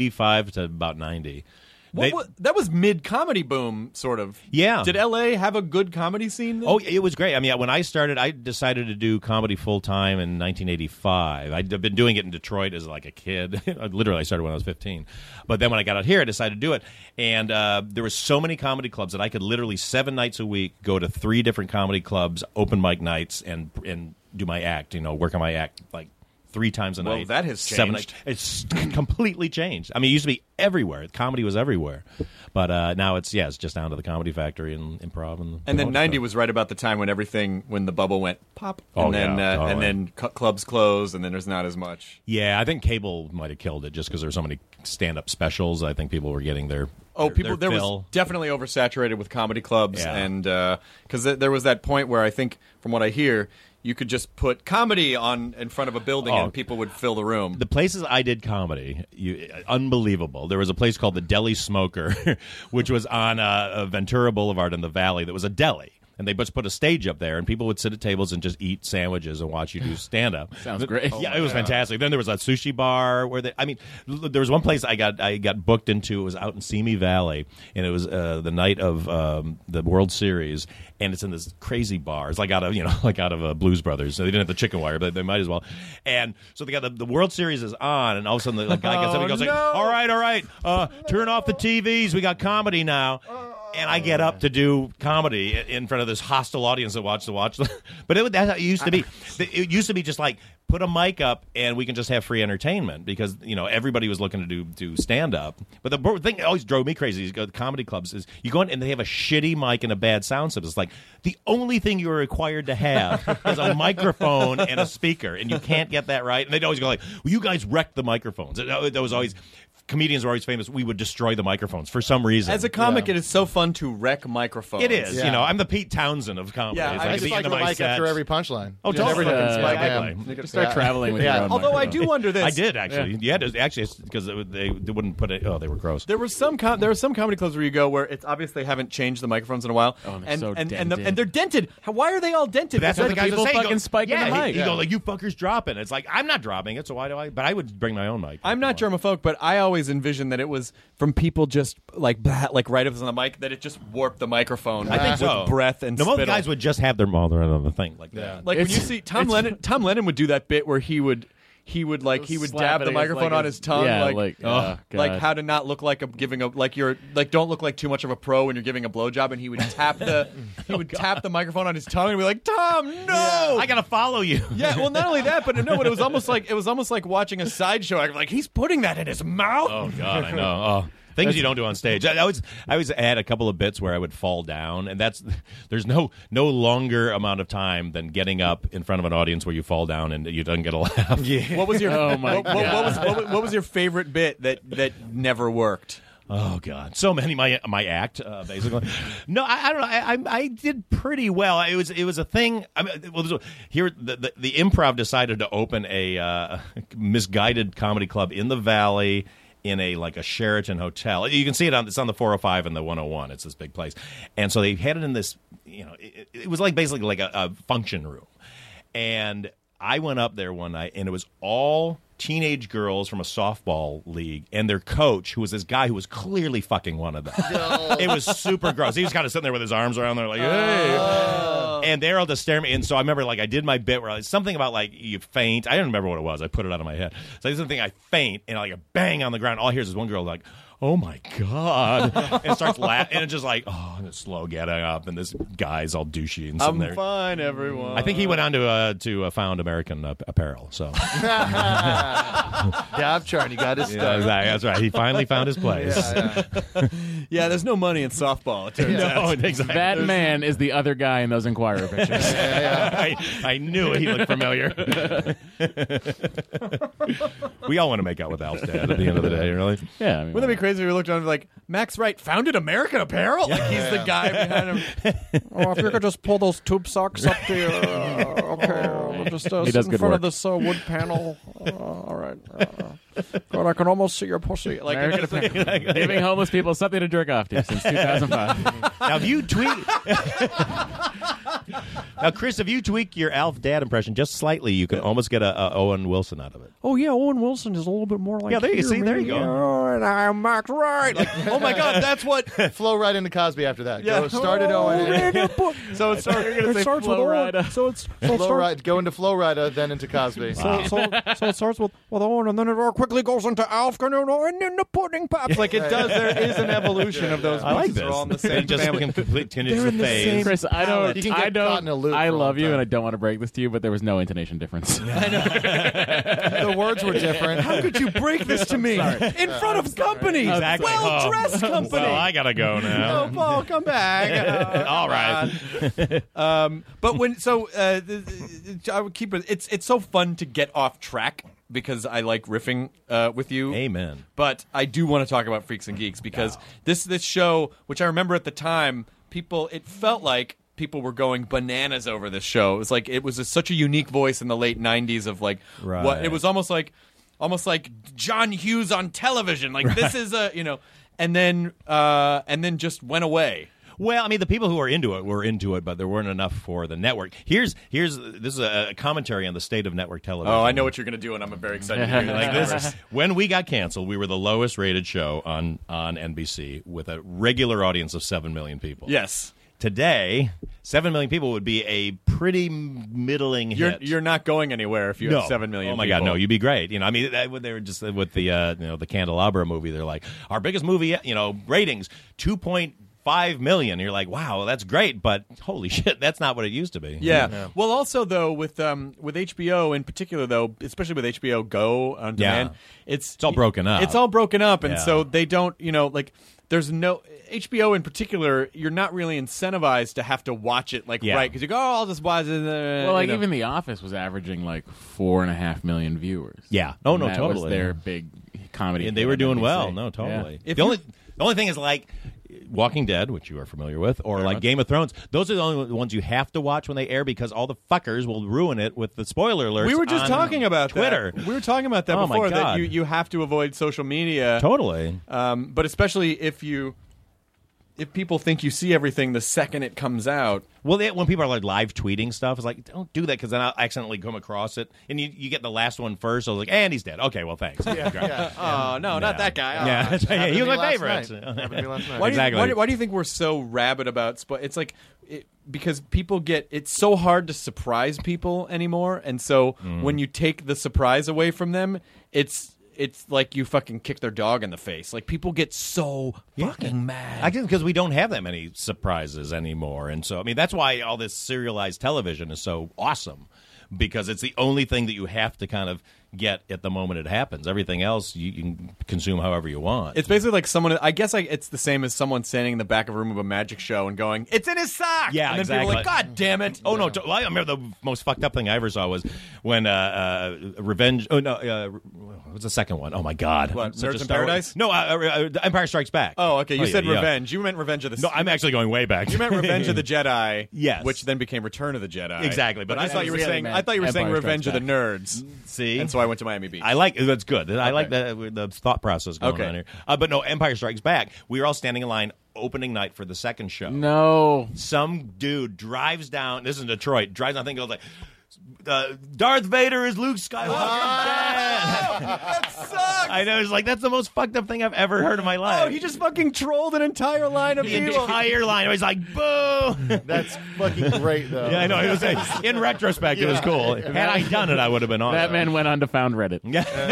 85 to about 90. That was mid-comedy boom, sort of. Yeah. Did L.A. have a good comedy scene then? Oh, it was great. I mean, when I started, I decided to do comedy full-time in 1985. I'd been doing it in Detroit as like a kid. Literally, I started when I was 15. But then when I got out here, I decided to do it. And there were so many comedy clubs that I could literally 7 nights a week go to 3 different comedy clubs, open mic nights, and do my act, work on my act, like, 3 times a night. Well, that has 7 changed. It's completely changed. I mean, it used to be everywhere. Comedy was everywhere. But now it's just down to the Comedy Factory and Improv. And then 90 was right about the time when the bubble went pop. Oh, and yeah, totally. And then clubs closed, and then there's not as much. Yeah, I think cable might have killed it just because there's so many stand-up specials. I think people were getting their there fill. was definitely oversaturated with comedy clubs. Yeah. And because there was that point where I think, from what I hear, you could just put comedy in front of a building and people would fill the room. The places I did comedy, unbelievable. There was a place called the Deli Smoker, which was on Ventura Boulevard in the Valley. That was a deli. And they just put a stage up there, and people would sit at tables and just eat sandwiches and watch you do stand-up. Sounds great. Yeah, it was fantastic. Then there was a sushi bar where there was one place I got booked into. It was out in Simi Valley, and it was the night of the World Series, and it's in this crazy bar. It's like out of Blues Brothers. So they didn't have the chicken wire, but they might as well. And so they got the World Series is on, and all of a sudden the guy gets up and goes like, "All right, turn off the TVs. We got comedy now." And I get up to do comedy in front of this hostile audience that watch. But that's how it used to be. It used to be just like, put a mic up and we can just have free entertainment because, everybody was looking to do stand-up. But the thing that always drove me crazy is go to comedy clubs is you go in and they have a shitty mic and a bad sound system. It's like the only thing you are required to have is a microphone and a speaker, and you can't get that right. And they'd always go like, well, you guys wrecked the microphones. That was always... Comedians were always famous. We would destroy the microphones for some reason. As a comic, it is so fun to wreck microphones. It is. I'm the Pete Townsend of comedy. Yeah, I just like the mic after every punchline. Oh, Just totally. every You can start traveling with your own Although I microphone. do wonder this. I did actually. Yeah, actually, because they wouldn't put it. Oh, they were gross. There were some comedy clubs where you go where it's obvious they haven't changed the microphones in a while. Oh, and they're and, so and, dented. and they're dented. Why are they all dented? But that's what the guys people would say. fucking spiking the mic. You go like, you fuckers dropping. It's like, I'm not dropping it, so why do I? But I would bring my own mic. I'm not germaphobe, but I always envisioned that it was from people just like right up on the mic that it just warped the microphone. I think so. With breath and most spittle. guys would just have their mouth around on the thing like that. Like when you see Tom Lennon would do that bit where he would dab the microphone on his tongue, like how to not look like don't look like too much of a pro when you're giving a blowjob, and he would tap tap the microphone on his tongue and be like, "Tom, no, I gotta follow you." Yeah, well, not only that, but it was almost like watching a sideshow. Like he's putting that in his mouth. Oh God, I know. Oh. Things you don't do on stage. I always had a couple of bits where I would fall down, and there's no longer amount of time than getting up in front of an audience where you fall down and you don't get a laugh. Yeah. What was your what was your favorite bit that never worked? Oh God, so many. My act, basically. No, I don't know. I did pretty well. It was a thing. I mean, here the Improv decided to open a misguided comedy club in the Valley. In a Sheraton hotel. You can see it it's on the 405 and the 101. It's this big place. And so they had it in this, it was basically like a function room. And I went up there one night, and it was all teenage girls from a softball league and their coach, who was this guy who was clearly fucking one of them. No. It was super gross. He was kind of sitting there with his arms around there like, hey. And they're all just staring at me. And so I remember I did my bit where something about you faint. I don't remember what it was. I put it out of my head. So I did something, I faint, and I bang on the ground. All I hear is this one girl like, "Oh my god!" and starts laughing, and it's just like, oh, and it's slow getting up, and this guy's all douchey and sitting there. Fine, everyone. I think he went on to found American Apparel. So Job chart, you got his yeah, stuff. exactly, that's right. He finally found his place. Yeah, there's no money in softball. It turns out. No, exactly. That man is the other guy in those Enquirer pictures. I knew it. He looked familiar. We all want to make out with Alf's dad at the end of the day, really. Yeah, I mean, Wouldn't that be crazy if we looked on like Max Wright founded American Apparel? Like he's the guy behind him. Oh, if you could just pull those tube socks up to your, okay, just He sit does in good front work. of this wood panel. All right. God, I can almost see your pussy. Like, American Apparel. Giving homeless people something to jerk off to since 2005. Now, if you tweak... Now, Chris, if you tweak your Alf dad impression just slightly, you can almost get a Owen Wilson out of it. oh, yeah, Owen Wilson is a little bit more like Yeah, there you here, see, there maybe. you go. Oh, and I'm Max Wright. Like, Oh my God, that's what. Flow right into Cosby after that. Yeah. Go started Owen. So it started. it starts with Flo Owen. Rida. So it's so it Flow starts, right, go into Flow Rida, then into Cosby. so it starts with Owen, and then it quickly goes into Alf, and then the pudding pops. Like it does. There is an evolution of those. I like pieces. this. They're all in the same just family. continues They're to in the phase. same- Chris, I don't. You can get caught in a loop I for a love long you, time. and I don't want to break this to you, but there was no intonation difference. The words were different. How could you break this to me in front of company? Exactly. Well-dressed company. Well, I gotta go now. Oh, Paul, come back. All right. But when I would keep it. It's so fun to get off track because I like riffing with you. Amen. But I do want to talk about Freaks and Geeks because this show, which I remember at the time, it felt like people were going bananas over this show. It was like it was such a unique voice in the late '90s of like Right. what it was almost like John Hughes on television. Like this is and then just went away. Well, I mean, the people who were into it, but there weren't enough for the network. This is a commentary on the state of network television. Oh, I know what you're going to do, and I'm very excited to hear Like this. this, when we got canceled, we were the lowest rated show on NBC with a regular audience of 7 million people. Yes. Today, 7 million people would be a pretty middling hit. You're not going anywhere if you have 7 million. Oh my people. God, no! You'd be great. I mean, they were just with the the Candelabra movie. They're like, our biggest movie, ratings 2.5 million. You're like, wow, that's great, but holy shit, that's not what it used to be. Yeah. Well, also though with HBO in particular, though, especially with HBO Go on demand, it's all broken up. It's all broken up, and Yeah. so they don't, there's no HBO in particular. You're not really incentivized to have to watch it right because you go, oh, I'll just watch it. Well, like even The Office was averaging like 4.5 million viewers. Yeah. Oh no, And that totally. was their big comedy. And they hit were on doing NBC. well. No, totally. Yeah. The only thing is like Walking Dead, which you are familiar with, or like Game of Thrones. Those are the only ones you have to watch when they air because all the fuckers will ruin it with the spoiler alerts. We were just on talking about Twitter. that. We were talking about that Oh, my before. That God. you have to avoid social media. Totally. But especially if people think you see everything the second it comes out. Well, when people are like live tweeting stuff, it's like, don't do that because then I'll accidentally come across it. And you get the last one first. So I was like, and he's dead. Okay, well, thanks. Oh, no, not that guy. Oh. Yeah, that's right. Yeah, he was my favorite. Happened to me last night. Exactly. Why do you think we're so rabid about it's like because people it's so hard to surprise people anymore, and so when you take the surprise away from them, it's like you fucking kick their dog in the face. Like people get so fucking mad. I guess because we don't have that many surprises anymore, and so I mean that's why all this serialized television is so awesome because it's the only thing that you have to kind of get at the moment it happens. Everything else you can consume however you want. It's basically like someone. I guess it's the same as someone standing in the back of a room of a magic show and going, "It's in his sock." Yeah, and then exactly. people are like, "God damn it!" Oh no! I remember the most fucked up thing I ever saw was when Revenge. Oh no! What was the second one? Oh my God! What, Such a Nerds in Star Wars- Paradise? No, Empire Strikes Back. Oh, okay. You said yeah. Revenge. You meant Revenge of the. No, I'm actually going way back. You meant Revenge of the Jedi. Yes. Which then became Return of the Jedi. Exactly, but I thought you were saying. meant I thought you were saying Empire Revenge of Strikes the Nerds. See, And so I went to Miami Beach. I like that's good. I like the thought process going Okay. on here. But no, Empire Strikes Back. We were all standing in line opening night for the second show. No. Some dude drives down. This is in Detroit. Drives down. I think goes like, Darth Vader is Luke Skywalker's dad. That sucks. I know. It's like, that's the most fucked up thing I've ever heard in my life. Oh, he just fucking trolled an entire line of the people. entire line. I was like, boo. That's fucking great, though. Yeah, I know. It was, in retrospect, it was cool. Had I done it, I would have been on. That man went on to found Reddit.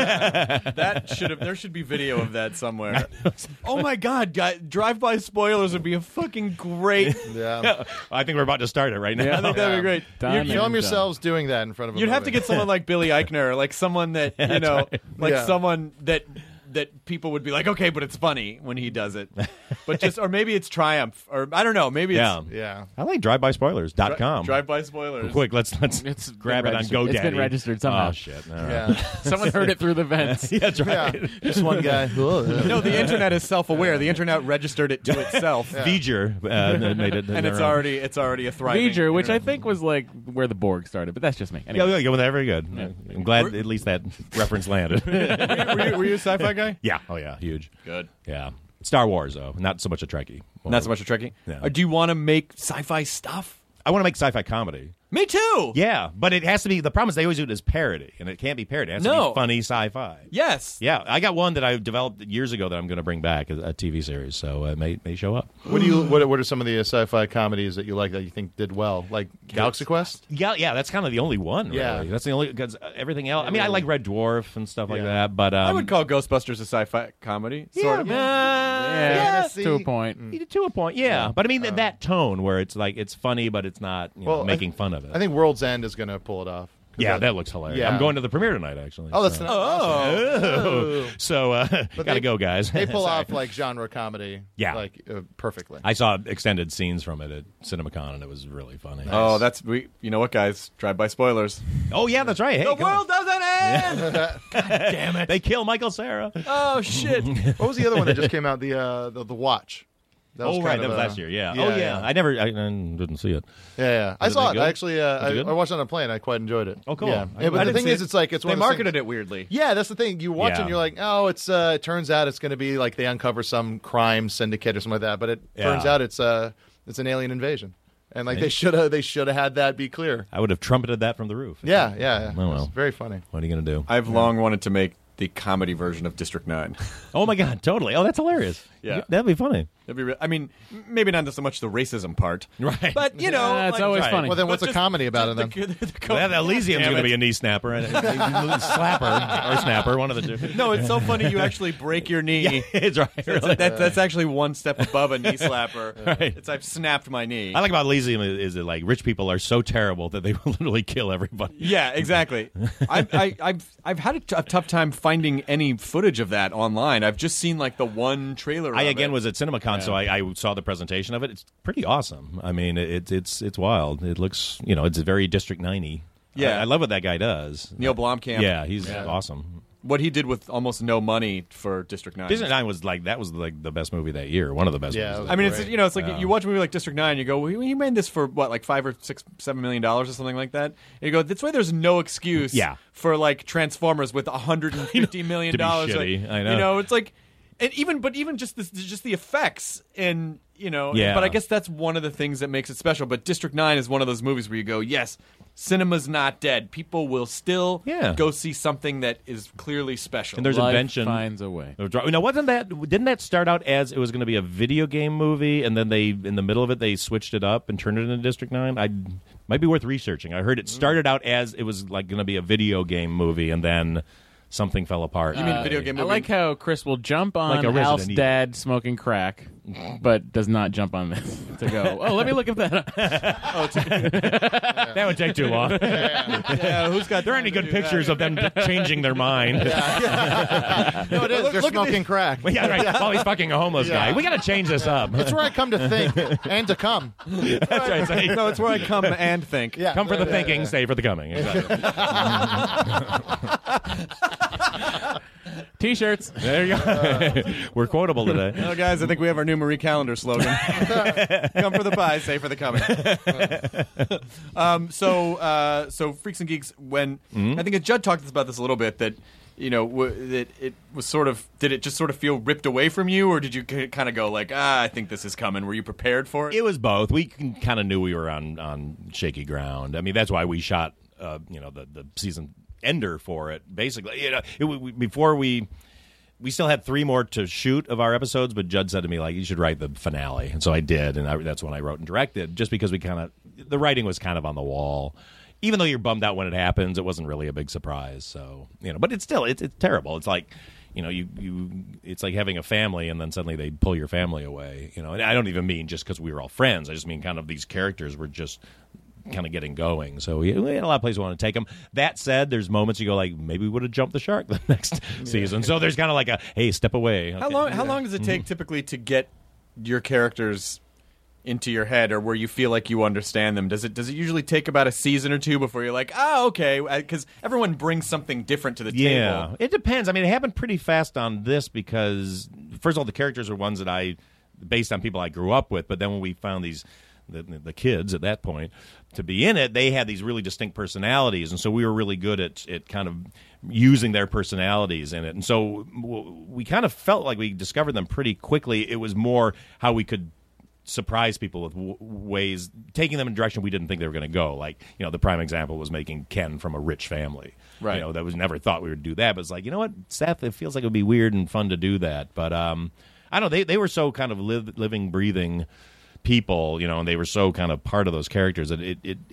There should be video of that somewhere. Oh my God, drive-by spoilers would be a fucking great. Yeah. I think we're about to start it right now. Yeah. I think that'd be great. Done Film and yourselves doing that in front of a You'd have to movie. get someone like Billy Eichner, like someone that Yeah. someone that people would be like, okay, but it's funny when he does it. But or maybe it's Triumph, or I don't know, maybe it's Yeah. I like drivebyspoilers.com. Drive-by spoilers. Quick, let's It's grab been it on registered. GoDaddy. It's been registered somehow. Oh shit! All right. Yeah. Someone heard it through the vents. Yeah, that's right. Yeah. Just one guy. No, the internet is self-aware. The internet registered it to itself, V'ger made it, and it's already a thriving. V'ger, which I think was like where the Borg started, but that's just me. Anyway. Yeah, very good. I'm glad at least that reference landed. were you a sci-fi guy? Yeah. Oh yeah, huge. Good. Yeah. Star Wars though, not so much a Trekkie. Not so much a Trekkie. No. Do you want to make sci-fi stuff? I want to make sci-fi comedy. Me too. Yeah, but it has to be. The problem is they always do it as parody, and it can't be parody. It has to No. be funny sci-fi. Yes. Yeah, I got one that I developed years ago that I'm going to bring back, a TV series, so it may show up. What are some of the sci-fi comedies that you like that you think did well? Like Galaxy Quest? Yeah, that's kind of the only one. Really. Yeah. That's the only, because everything else. I mean, I like Red Dwarf and stuff like that, but I would call Ghostbusters a sci-fi comedy. yeah, Sort of. Yeah, to a point. to a point. Yeah, but I mean that tone where it's like it's funny, but it's not making fun of it. I think World's End is going to pull it off. 'Cause Yeah, that looks hilarious. Yeah. I'm going to the premiere tonight, actually. Oh, that's so. awesome. So gotta go, guys. They pull Sorry. off like genre comedy, Yeah. like perfectly. I saw extended scenes from it at CinemaCon, and it was really funny. Oh, you know what, guys? Drive-by spoilers. Oh yeah, that's right. Hey, The come on. world doesn't end. God damn it! They kill Michael Cera. Oh shit! What was the other one that just came out? The Watch. That was Oh right, kind that of was a- last year. Yeah. Yeah, Oh yeah. yeah. I didn't see it. Yeah. I Was saw it it. good? I actually, Was it good? I watched it on a plane. I quite enjoyed it. Oh, cool. Yeah, I yeah but the didn't thing see is, it. it's like it's one They of those marketed things- it weirdly. Yeah, that's the thing. You watch it Yeah. and you're like, oh, it turns out it's going to be like they uncover some crime syndicate or something like that. But it turns Yeah. out it's an alien invasion, and like they should have had that be clear. I would have trumpeted that from the roof. Yeah. Oh, well. It's very funny. What are you gonna do? I've long wanted to make the comedy version of District 9. Oh my god, totally. Oh, that's hilarious. Yeah. That'd be funny. I mean, maybe not so much the racism part, Right. but you know, It's always right. well, Well, then but what's a just- comedy about it then? That Elysium's going to be a knee snapper, and slapper or snapper, one of the two. No, it's so funny. You actually break your knee. It's right. Really. That's actually one step above a knee slapper. Right. It's I've snapped my knee. I like about Elysium is that like rich people are so terrible that they will literally kill everybody. Yeah, exactly. I've had a tough time finding any footage of that online. I've just seen like the one trailer. I of again it. was at CinemaCon, so I saw the presentation of it. It's pretty awesome. I mean, it's wild. It looks, it's very District 9-y. Yeah. I love what that guy does. Neil Blomkamp. Yeah, he's awesome. What he did with almost no money for District 9. District 9 was like the best movie that year. One of the best. Yeah, movies. it was I mean, great. it's like you watch a movie like District 9, you go, well, he made this for what, like $5 or $6, $7 million or something like that. And you go, that's why there's no excuse Yeah. for like Transformers with $150 million. To be Like, shitty, I know. it's like, and even just the effects and Yeah. But I guess that's one of the things that makes it special. But District 9 is one of those movies where you go, yes, cinema's not dead. People will still go see something that is clearly special. And there's Life invention. finds a way. Now, didn't that start out as it was going to be a video game movie, and then in the middle of it, they switched it up and turned it into District 9? Might be worth researching. I heard it started out as it was like going to be a video game movie, and then something fell apart. You mean video game I movie? like how Chris will jump on Like a Resident Alf's Evil. dad smoking crack, but does not jump on this to go, let me look at that. That would take too long. yeah, who's got There aren't any good pictures of them changing their mind. No, it is. They're smoking crack. Well, yeah, right. While he's fucking a homeless guy. We got to change this up. It's where I come to think and to come. That's right. So, No, it's where I come and think. Yeah. come for the thinking, stay for the coming. Exactly. T-shirts. There you go. We're quotable today. Well, guys, I think we have our new Marie Calendar slogan. Come for the pie, stay for the coming. So Freaks and Geeks, when I think Judd talked about this a little bit, that that it was sort of, did it just sort of feel ripped away from you, or did you kind of go like, I think this is coming? Were you prepared for it? It was both. We kind of knew we were on shaky ground. I mean, that's why we shot, the season ender for it. Basically, before we still had 3 more to shoot of our episodes, but Judd said to me, like, you should write the finale. And so I did, and that's when I wrote and directed, just because the writing was kind of on the wall. Even though you're bummed out when it happens, it wasn't really a big surprise. So, but it's still, it's terrible. It's like, it's like having a family and then suddenly they pull your family away. And I don't even mean just because we were all friends. I just mean kind of these characters were just kind of getting going. So we had a lot of places we want to take them. That said, there's moments you go like, maybe we would have jumped the shark the next season. So there's kind of like hey, step away. Okay. How long does it take typically to get your characters into your head, or where you feel like you understand them? Does it usually take about a season or 2 before you're like, okay, because everyone brings something different to the table? Yeah, it depends. I mean, it happened pretty fast on this because, first of all, the characters are ones that based on people I grew up with, but then when we found the kids at that point to be in it, they had these really distinct personalities, and so we were really good at kind of using their personalities in it. And so we kind of felt like we discovered them pretty quickly. It was more how we could surprise people with ways, taking them in a direction we didn't think they were going to go. Like, the prime example was making Ken from a rich family. Right. That was never thought we would do that, but it's like, you know what, Seth, it feels like it would be weird and fun to do that. But I don't know, they were so kind of living, breathing people, and they were so kind of part of those characters that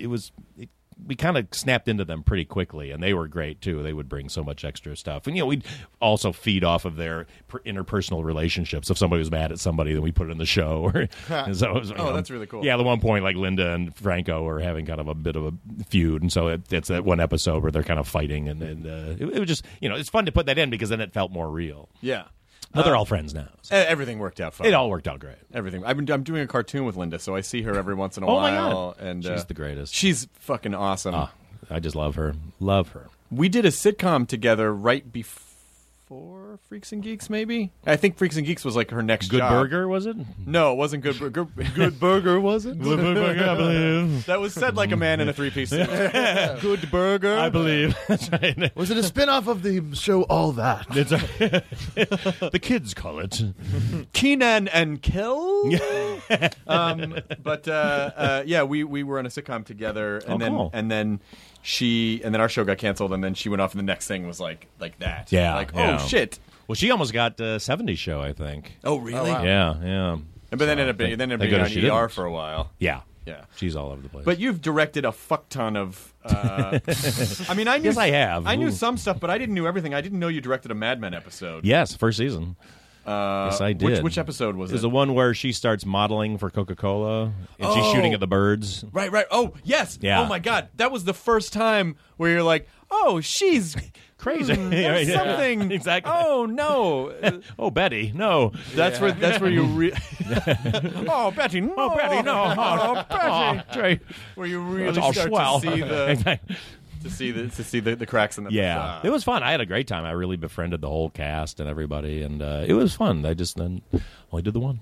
we kind of snapped into them pretty quickly, and they were great too. They would bring so much extra stuff, and we'd also feed off of their interpersonal relationships. If somebody was mad at somebody, then we put it in the show. So that's really cool. Yeah, at one point, like Linda and Franco were having kind of a bit of a feud, and so it's that one episode where they're kind of fighting, and it was just it's fun to put that in because then it felt more real. Yeah. But they're all friends now. So. Everything worked out fine. It all worked out great. Everything. I'm doing a cartoon with Linda, so I see her every once in a while. My God. And she's the greatest. She's fucking awesome. I just love her. Love her. We did a sitcom together right before Freaks and Geeks, maybe? I think Freaks and Geeks was like her next Good job. Burger, was it? No, it wasn't Good Burger. Good Burger, was it? Good Burger, I believe. That was said like a man in a 3-piece suit. Good Burger. I believe. That's right. Was it a spin-off of the show All That? The kids call it. Kenan and Kel? But we were on a sitcom together, and cool. and then our show got canceled, and then she went off, and the next thing was like that. Yeah. Like, yeah. oh, shit. Well, she almost got a 70s show, I think. Oh, really? Oh, wow. Yeah. But then ended up being on ER for a while. Yeah. Yeah. She's all over the place. But you've directed a fuck ton of... I mean, I knew... Yes, I have. I knew some stuff, but I didn't know everything. I didn't know you directed a Mad Men episode. Yes, first season. Yes, I did. Which episode was it? It was the one where she starts modeling for Coca-Cola, and she's shooting at the birds. Right. Oh, yes. Yeah. Oh, my God. That was the first time where you're like, oh, she's... Crazy. There's something. Exactly. Oh, no. Oh, Betty, no. That's where you... Oh, Betty, no. Oh, Betty, no. Oh, Betty. Right. Where you really all start swell. to see the... Exactly. To see the cracks in the Yeah, it was fun. I had a great time. I really befriended the whole cast and everybody, and it was fun. I just then only did the one.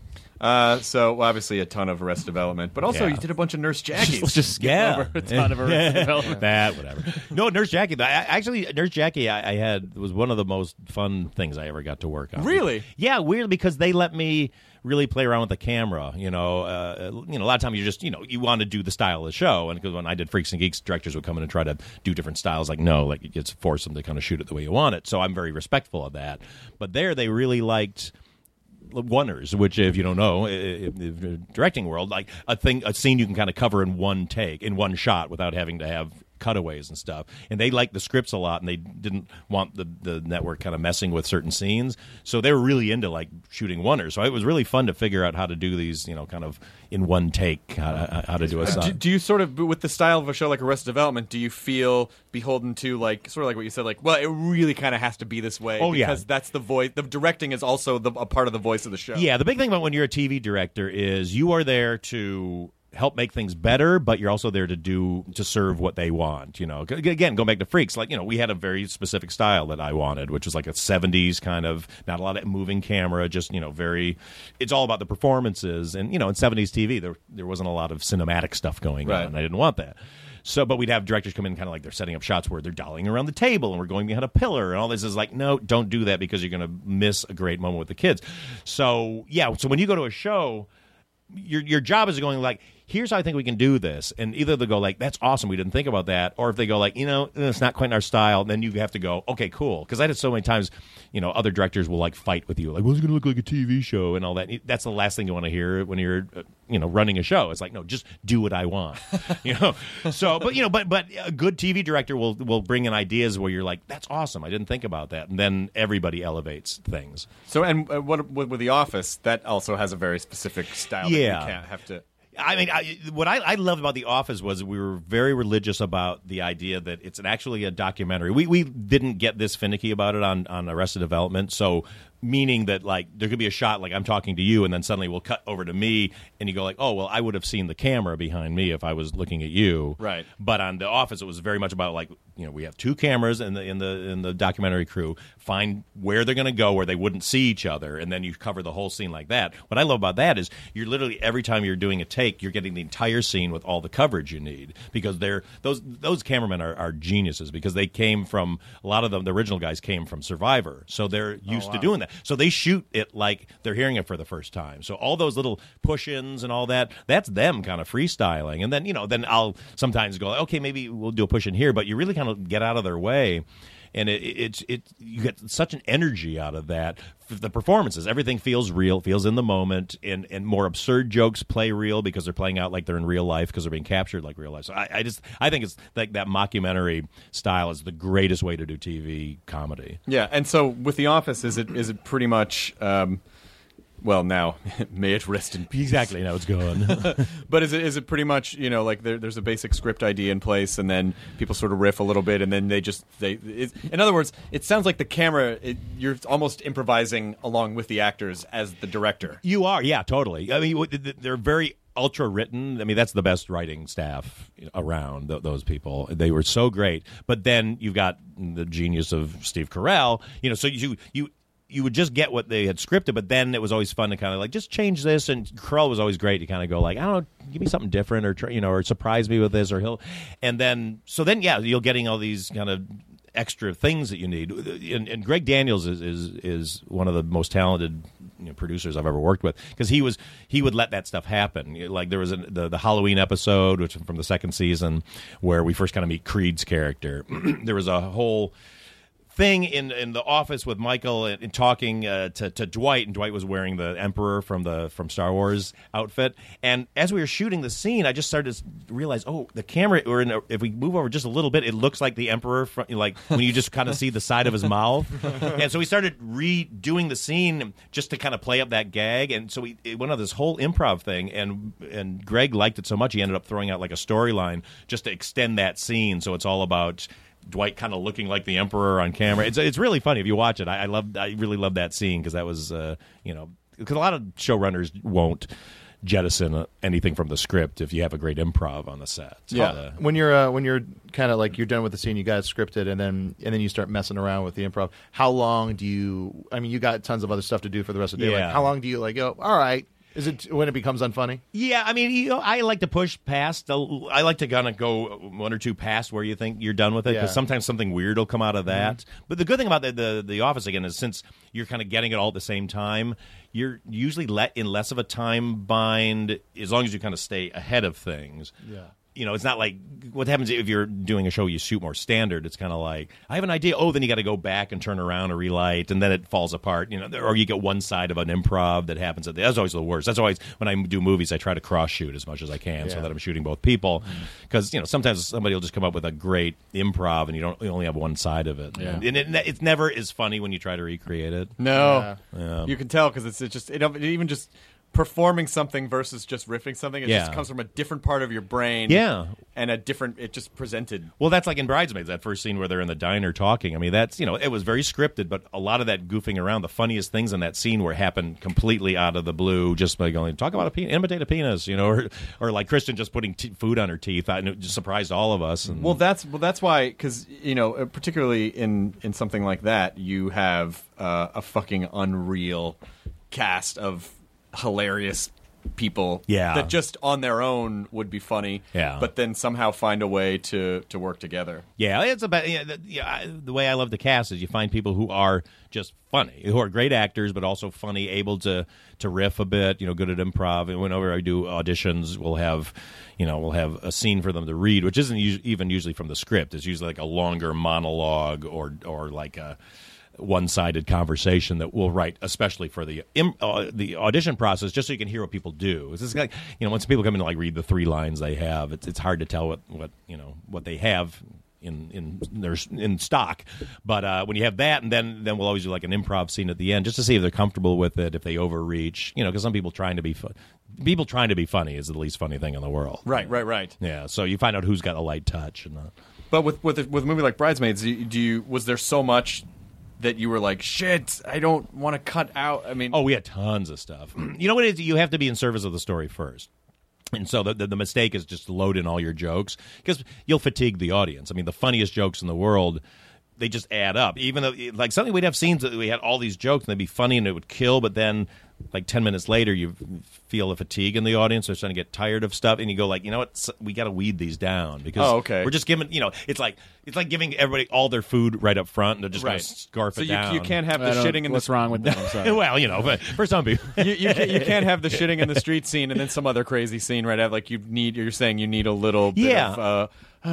So obviously a ton of Arrested Development, but also you did a bunch of Nurse Jackie. Let's just skip over a ton of Arrested Development. That whatever. No, Nurse Jackie. Nurse Jackie. I had was one of the most fun things I ever got to work on. Really? Yeah, weird because they let me really play around with the camera. A lot of times you just you want to do the style of the show, and because when I did Freaks and Geeks, directors would come in and try to do different styles. Like it's force them to kind of shoot it the way you want it. So I'm very respectful of that. But there, they really liked oneers, which if you don't know, in the directing world, like a scene you can kind of cover in one take, in one shot, without having to have cutaways and stuff. And they liked the scripts a lot, and they didn't want the network kind of messing with certain scenes, so they were really into like shooting oneers. So it was really fun to figure out how to do these, kind of in one take, how to do a song. Do you sort of, with the style of a show like Arrested Development, do you feel beholden to like sort of like what you said, like, well, it really kind of has to be this way because that's the voice. The directing is also a part of the voice of the show. Yeah, the big thing about when you're a TV director is you are there to help make things better, but you're also there to serve what they want. Again, going back to Freaks, like we had a very specific style that I wanted, which was like a 70s kind of, not a lot of moving camera, just very. It's all about the performances, and in 70s TV there wasn't a lot of cinematic stuff going on, and I didn't want that. So, but we'd have directors come in kind of like they're setting up shots where they're dollying around the table and we're going behind a pillar and all this is like, no, don't do that because you're going to miss a great moment with the kids. So, yeah, so when you go to a show, your job is going like, here's how I think we can do this. And either they go like, that's awesome, we didn't think about that. Or if they go like, it's not quite in our style, then you have to go, okay, cool. Because I did so many times, other directors will like fight with you. Like, what's it going to look like a TV show and all that. That's the last thing you want to hear when you're, running a show. It's like, no, just do what I want. So, but a good TV director will bring in ideas where you're like, that's awesome, I didn't think about that. And then everybody elevates things. So, and what with The Office, that also has a very specific style that you can't have to... I mean, what I loved about The Office was we were very religious about the idea that it's actually a documentary. We didn't get this finicky about it on Arrested Development, so meaning that like there could be a shot like I'm talking to you and then suddenly we'll cut over to me and you go like, oh, well, I would have seen the camera behind me if I was looking at you. Right. But on The Office, it was very much about like, we have two cameras in the documentary crew, find where they're going to go where they wouldn't see each other, and then you cover the whole scene like that. What I love about that is you're literally, every time you're doing a take, you're getting the entire scene with all the coverage you need, because those cameramen are geniuses, because they came from, a lot of them, the original guys came from Survivor, so they're used to doing that. So they shoot it like they're hearing it for the first time. So all those little push-ins and all that, that's them kind of freestyling. And then, then I'll sometimes go, okay, maybe we'll do a push-in here, but you really kind of get out of their way. And you get such an energy out of that. The performances, everything feels real, feels in the moment, and more absurd jokes play real because they're playing out like they're in real life because they're being captured like real life. So I think it's like that mockumentary style is the greatest way to do TV comedy. Yeah, and so with The Office, is it pretty much? Well, now may it rest in peace. Exactly, now it's gone. But is it pretty much like there's a basic script idea in place, and then people sort of riff a little bit, and then in other words, it sounds like the camera, you're almost improvising along with the actors as the director. You are, yeah, totally. I mean, they're very ultra written. I mean, that's the best writing staff around. Those people, they were so great. But then you've got the genius of Steve Carell. So you would just get what they had scripted, but then it was always fun to kind of like just change this. And Carell was always great to kind of go like, I don't know, give me something different, or or surprise me with this, or you're getting all these kind of extra things that you need. And Greg Daniels is one of the most talented producers I've ever worked with, because he would let that stuff happen. Like there was the Halloween episode, which was from the second season, where we first kind of meet Creed's character. There was a whole thing in the office with Michael and talking to Dwight, and Dwight was wearing the Emperor from Star Wars outfit. And as we were shooting the scene, I just started to realize, the camera, if we move over just a little bit, it looks like the Emperor, like when you just kind of see the side of his mouth. And so we started redoing the scene just to kind of play up that gag. And so it went on this whole improv thing, and Greg liked it so much, he ended up throwing out like a storyline just to extend that scene. So it's all about Dwight kind of looking like the Emperor on camera. It's really funny if you watch it. I really love that scene, because that was because a lot of showrunners won't jettison anything from the script if you have a great improv on the set. Yeah, when you're kind of like you're done with the scene, you got it scripted, and then you start messing around with the improv. How long do you? I mean, you got tons of other stuff to do for the rest of the day. Yeah. Like, how long do you go? All right. Is it when it becomes unfunny? Yeah, I mean, I like to push past. I like to kind of go one or two past where you think you're done with it, because sometimes something weird will come out of that. Mm-hmm. But the good thing about the Office, again, is since you're kind of getting it all at the same time, you're usually in less of a time bind as long as you kind of stay ahead of things. Yeah. It's not like what happens if you're doing a show you shoot more standard. It's kind of like, I have an idea. Oh, then you got to go back and turn around and relight, and then it falls apart. Or you get one side of an improv that happens. That's always the worst. That's always, when I do movies, I try to cross shoot as much as I can so that I'm shooting both people. Because sometimes somebody will just come up with a great improv, and you only have one side of it. Yeah. And it's never as funny when you try to recreate it. No, you can tell, because it even just performing something versus just riffing something. It just comes from a different part of your brain. Yeah. And it just presented. Well, that's like in Bridesmaids, that first scene where they're in the diner talking. I mean, that's, it was very scripted, but a lot of that goofing around, the funniest things in that scene were happened completely out of the blue, just by going, talk about imitate a penis, or like Kristen just putting food on her teeth. And it just surprised all of us. And Well, that's why, because, particularly in something like that, you have a fucking unreal cast of hilarious people Yeah. that just on their own would be funny, Yeah. but then somehow find a way to work together. Yeah, it's about the way I love the cast is you find people who are just funny, who are great actors, but also funny, able to riff a bit, good at improv. And whenever I do auditions, we'll have a scene for them to read, which isn't even usually from the script. It's usually like a longer monologue or like a one-sided conversation that we'll write, especially for the audition process, just so you can hear what people do. It's just like, once people come in and like read the 3 lines they have, it's hard to tell what they have in stock. But when you have that, and then we'll always do like an improv scene at the end, just to see if they're comfortable with it, if they overreach. Because some people trying to be funny is the least funny thing in the world. Right. Yeah. So you find out who's got a light touch and. But with a movie like Bridesmaids, was there so much that you were like, shit, I don't want to cut out? I mean, we had tons of stuff. You know what it is? You have to be in service of the story first. And so the mistake is just to load in all your jokes because you'll fatigue the audience. I mean, the funniest jokes in the world, they just add up. Even though, like, suddenly we'd have scenes that we had all these jokes and they'd be funny and it would kill, but then, like, 10 minutes later, you feel a fatigue in the audience. They're starting to get tired of stuff, and you go, like, you know what? We got to weed these down because we're just giving, it's like giving everybody all their food right up front, and they're just going to scarf it down. So you can't have the shitting in the... What's wrong with that? I'm sorry. Well, but for some people. you can't have the shitting in the street scene and then some other crazy scene right out. Like, you're saying you need a little bit of...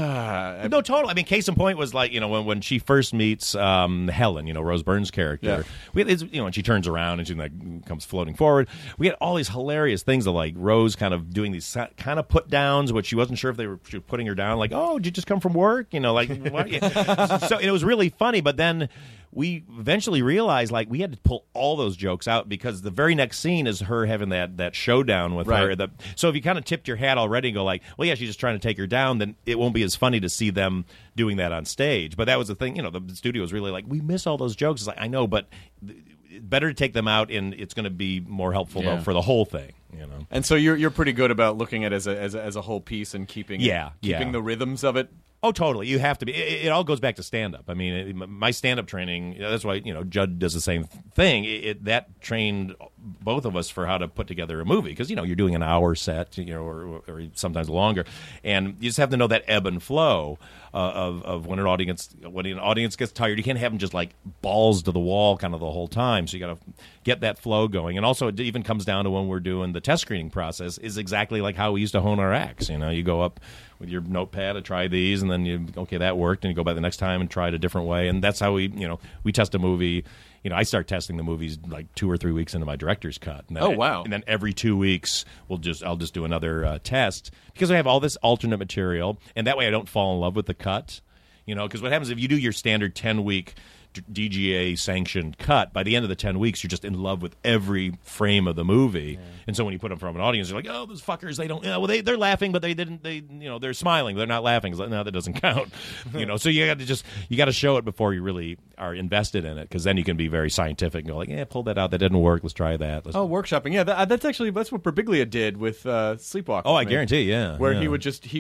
no, totally. I mean, case in point was like, when she first meets Helen, Rose Byrne's character. Yeah. When she turns around and she like comes floating forward, we had all these hilarious things of like Rose kind of doing these kind of put downs, which she wasn't sure if she were putting her down. Like, oh, did you just come from work? Like, what? So it was really funny. But then we eventually realized like we had to pull all those jokes out because the very next scene is her having that showdown with her. So if you kind of tipped your hat already and go like, well, yeah, she's just trying to take her down, then it won't be as funny to see them doing that on stage. But that was the thing, the studio was really like, we miss all those jokes. It's like, I know, but better to take them out, and it's going to be more helpful for the whole thing. And so you're pretty good about looking at it as a whole piece and keeping the rhythms of it. Oh, totally. You have to be. It all goes back to stand-up. I mean, my stand-up training, that's why, Judd does the same thing. That trained both of us for how to put together a movie because, you're doing an hour set, or sometimes longer. And you just have to know that ebb and flow of when an audience gets tired. You can't have them just like balls to the wall kind of the whole time. So you got to get that flow going. And also it even comes down to when we're doing the test screening process is exactly like how we used to hone our acts. You go up with your notepad to try these, and then that worked, and you go by the next time and try it a different way. And that's how we test a movie. I start testing the movies like 2 or 3 weeks into my director's cut. And then, wow! And then every 2 weeks, I'll just do another test because I have all this alternate material, and that way I don't fall in love with the cut. Because what happens if you do your standard 10-week DGA sanctioned cut, by the end of the 10 weeks, you're just in love with every frame of the movie. Yeah. And so when you put them from an audience, you're like, oh, those fuckers, they don't, they're laughing, but they're smiling. They're not laughing. It's like, no, that doesn't count. So you got to show it before you really are invested in it, because then you can be very scientific and go like, yeah, pull that out. That didn't work. Let's try that. Workshopping. Yeah, that's what Birbiglia did with Sleepwalker. Oh, I guarantee, yeah. Where they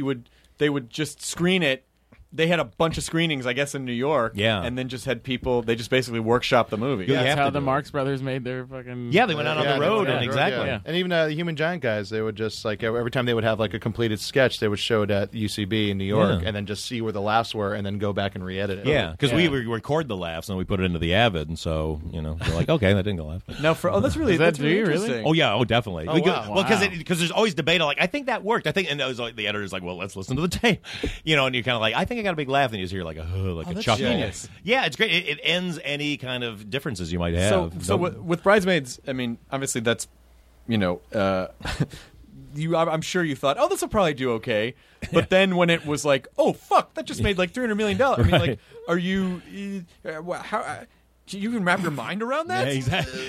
would just screen it. They had a bunch of screenings, I guess, in New York. Yeah. And then just had people, they just basically workshopped the movie. Yeah, that's how the Marx Brothers made their fucking... Yeah, they went out on the road, and exactly. Yeah. And even the Human Giant guys, they would just, like, every time they would have, like, a completed sketch, they would show it at UCB in New York, and then just see where the laughs were, and then go back and re-edit it. Yeah, because we record the laughs, and we put it into the Avid, and so, we're like, okay, that didn't go laugh. Now, that's really interesting. Oh, yeah, definitely. Oh, wow. Well, because there's always debate on, like, I think that worked. And was like, the editor's like, well, let's listen to the tape. And you're kind of like, I think I got a big laugh, and you just hear like a chuckle. Genius. Yeah, it's great. It ends any kind of differences you might have. So with Bridesmaids, I mean, obviously that's, I'm sure you thought, oh, this will probably do okay. But then when it was like, oh, fuck, that just made like $300 million. I mean, like, are you, how... You can wrap your mind around that? Yeah, exactly.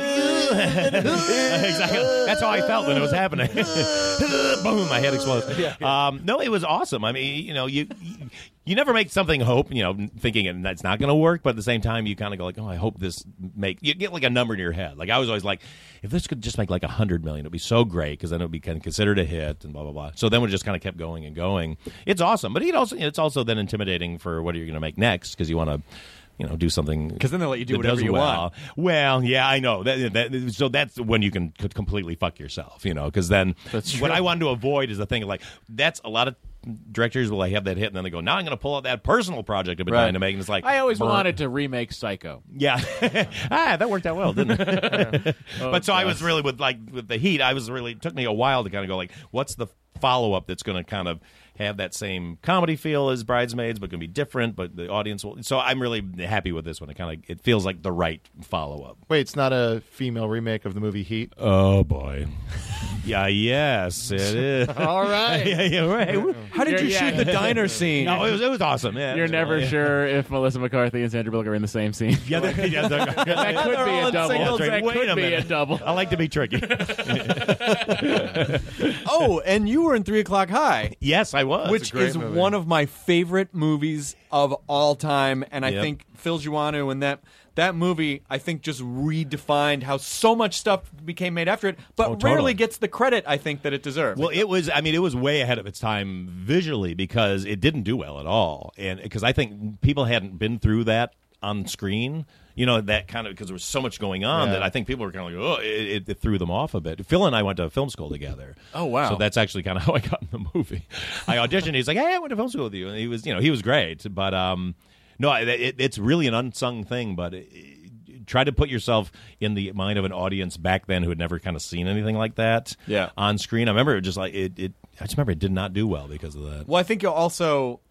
Exactly. That's how I felt when it was happening. Boom, my head explodes. Yeah. No, it was awesome. I mean, you never make something hope, thinking it's not going to work, but at the same time, you kind of go like, oh, I hope this you get like a number in your head. Like, I was always like, if this could just make like $100 million, it'd be so great, because then it would be kind of considered a hit and blah, blah, blah. So then we just kind of kept going and going. It's awesome, but it's also then intimidating for what are you going to make next, because you want to do something. Because then they'll let you do that whatever does you want. Well, yeah, I know. So that's when you can completely fuck yourself, because then what I wanted to avoid is the thing like that's a lot of directors will have that hit and then they go, now I'm going to pull out that personal project I've been trying to make, and it's like I always wanted to remake Psycho. Yeah. That worked out well, didn't it? But so I was really with the Heat, it took me a while to kind of go like, what's the follow-up that's going to kind of have that same comedy feel as Bridesmaids, but going to be different, but the audience will. So I'm really happy with this one. It feels like the right follow-up. Wait, it's not a female remake of the movie Heat? Oh, boy. Yes, it is. All right. Yeah, right. How did you shoot the diner scene? No, it was awesome. Yeah, You're never sure if Melissa McCarthy and Sandra Bullock are in the same scene. Yeah, that could be a double. Right. That Wait could a be minute. a double. I like to be tricky. Oh, and you were in 3 O'Clock High. Yes, I was. Which is movie. one of my favorite movies of all time. And I think Phil Joannou and that movie, I think, just redefined how so much stuff became made after it, but rarely gets the credit, I think, that it deserved. Well, it was way ahead of its time visually because it didn't do well at all. And because I think people hadn't been through that on screen, that kind of, because there was so much going on that I think people were kind of like, it threw them off a bit. Phil and I went to film school together. Oh, wow. So that's actually kind of how I got in the movie. I auditioned. He's like, hey, I went to film school with you. And he was great. But no, it's really an unsung thing, but try to put yourself in the mind of an audience back then who had never kind of seen anything like that on screen. I remember it just like I just remember it did not do well because of that. Well, I think also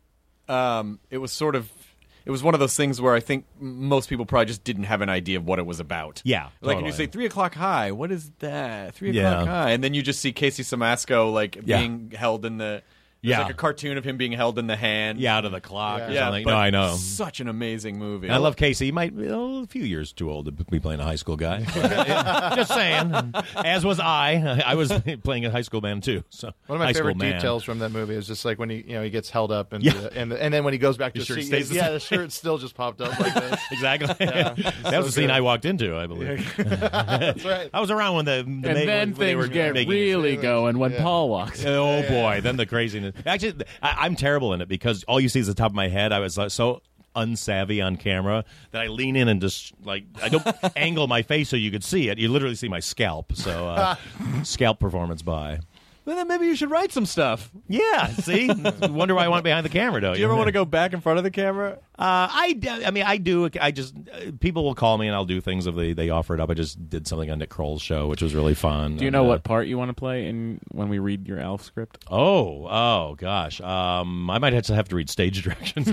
it was one of those things where I think most people probably just didn't have an idea of what it was about. Yeah, like totally. you say 3 O'Clock High. What is that? 3 O'Clock High, and then you just see Casey Simasco being held in the. There's like a cartoon of him being held in the hand. Yeah, out of the clock or Yeah, something. but No, I know. Such an amazing movie. I love Casey. He might be a few years too old to be playing a high school guy. Just saying. As was I. I was playing a high school man too. So one of my high school favorite man. details from that movie is just like when he gets held up and and then when he goes back to His the shirt seat, stays the same. the shirt still just popped up like this. Exactly. Yeah, that was the scene I walked into, I believe. That's right. I was around when And then when they were things get making really going when Paul walks. Oh boy! Then the craziness. Actually, I'm terrible in it because all you see is the top of my head. I was so unsavvy on camera that I lean in and just I don't angle my face so you could see it. You literally see my scalp. So scalp performance by. Well, then maybe you should write some stuff. Yeah. See, wonder why I want behind the camera. Don't Do you ever want to go back in front of the camera? I mean, I do. I just people will call me and I'll do things if they offer it up. I just did something on Nick Kroll's show, which was really fun. Do you know what part you want to play when we read your Alf script? Oh gosh. I might have to read stage directions.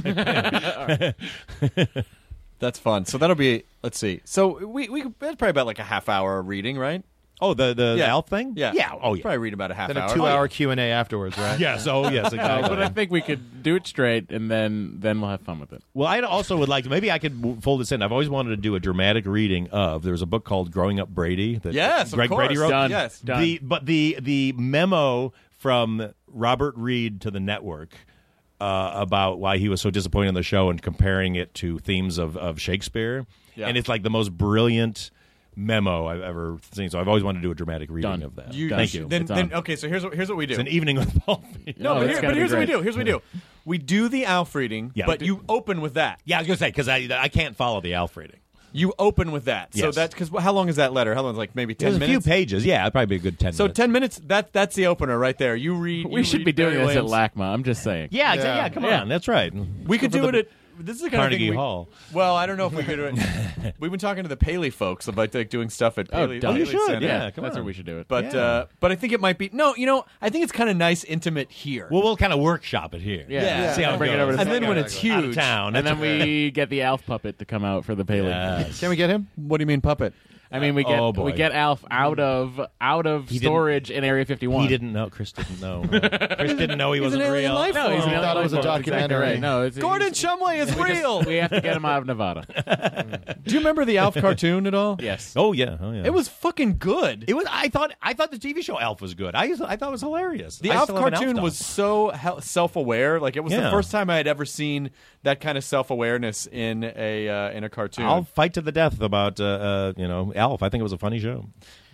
That's fun. So that'll be. Let's see. So we that's probably about like a half hour reading, right? Oh, the Alf thing? Yeah. Oh, yeah. Probably read about a half Then hour. a 2-hour Q&A afterwards, right? Yes. Oh, yes. Exactly. But I think we could do it straight, and then we'll have fun with it. Well, I also would like to. Maybe I could fold this in. I've always wanted to do a dramatic reading of. There was a book called "Growing Up Brady" that Yes, of Greg course. Brady wrote. Done. Yes. Done. The memo from Robert Reed to the network about why he was so disappointed in the show and comparing it to themes of Shakespeare, and it's like the most brilliant memo I've ever seen. So I've always wanted to do a dramatic reading Done. of that. Thank you. Then okay. So here's what we do. It's an evening with Paul. No, that's gotta be here's what we great. do. Here's what we do. We do the Alf reading, Yeah. but you open with that. Yeah, I was gonna say because I can't follow the Alf reading. You open with that. So Yes. that's because how long is that letter? How long is like maybe 10 There's a few minutes? pages. Yeah, it'd probably be a good 10 So minutes. 10 minutes. That's the opener right there. You read. We should be doing this at LACMA. I'm just saying. Yeah, yeah, come on. That's right. We could do it at. This is the kind Carnegie of thing Hall. Well, I don't know if we could do it. We've been talking to the Paley folks about like doing stuff at Paley. done. Paley You should, Center. yeah. Come That's on. where we should do it. But Yeah. but I think it might be no. I think it's kind of nice, intimate here. Well, we'll kind of workshop it here. Yeah. See how it Bring it goes. over to and then when Yeah, it's Out of huge, town. and then we get the Alf puppet to come out for the Paley. Yes. Can we get him? what do you mean puppet? I mean, we Oh, boy. get Alf out of He didn't- storage in Area 51. He didn't know. Chris didn't know. Chris didn't know he He's wasn't an alien real. life No, he's form. an thought it was a alien life form. Exactly documentary. right. No, Gordon Shumway is real. We have to get him out of Nevada. Do you remember the Alf cartoon at all? Yes. Oh yeah. It was fucking good. It was. I thought the TV show Alf was good. I thought it was hilarious. The I Alf still have an cartoon doll. was so self-aware. Like it was the Yeah. first time I had ever seen that kind of self-awareness in a cartoon. I'll fight to the death about Alf. I think it was a funny show.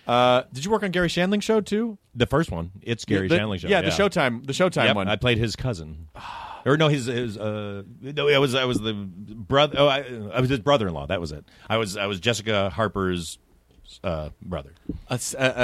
Did you work on Gary Shandling's show too? The first one, it's Gary Shandling show. Yeah, the Showtime Yep, one. I played his cousin. Or no, his no, I was the brother. Oh, I was his brother-in-law. That was it. I was Jessica Harper's brother. A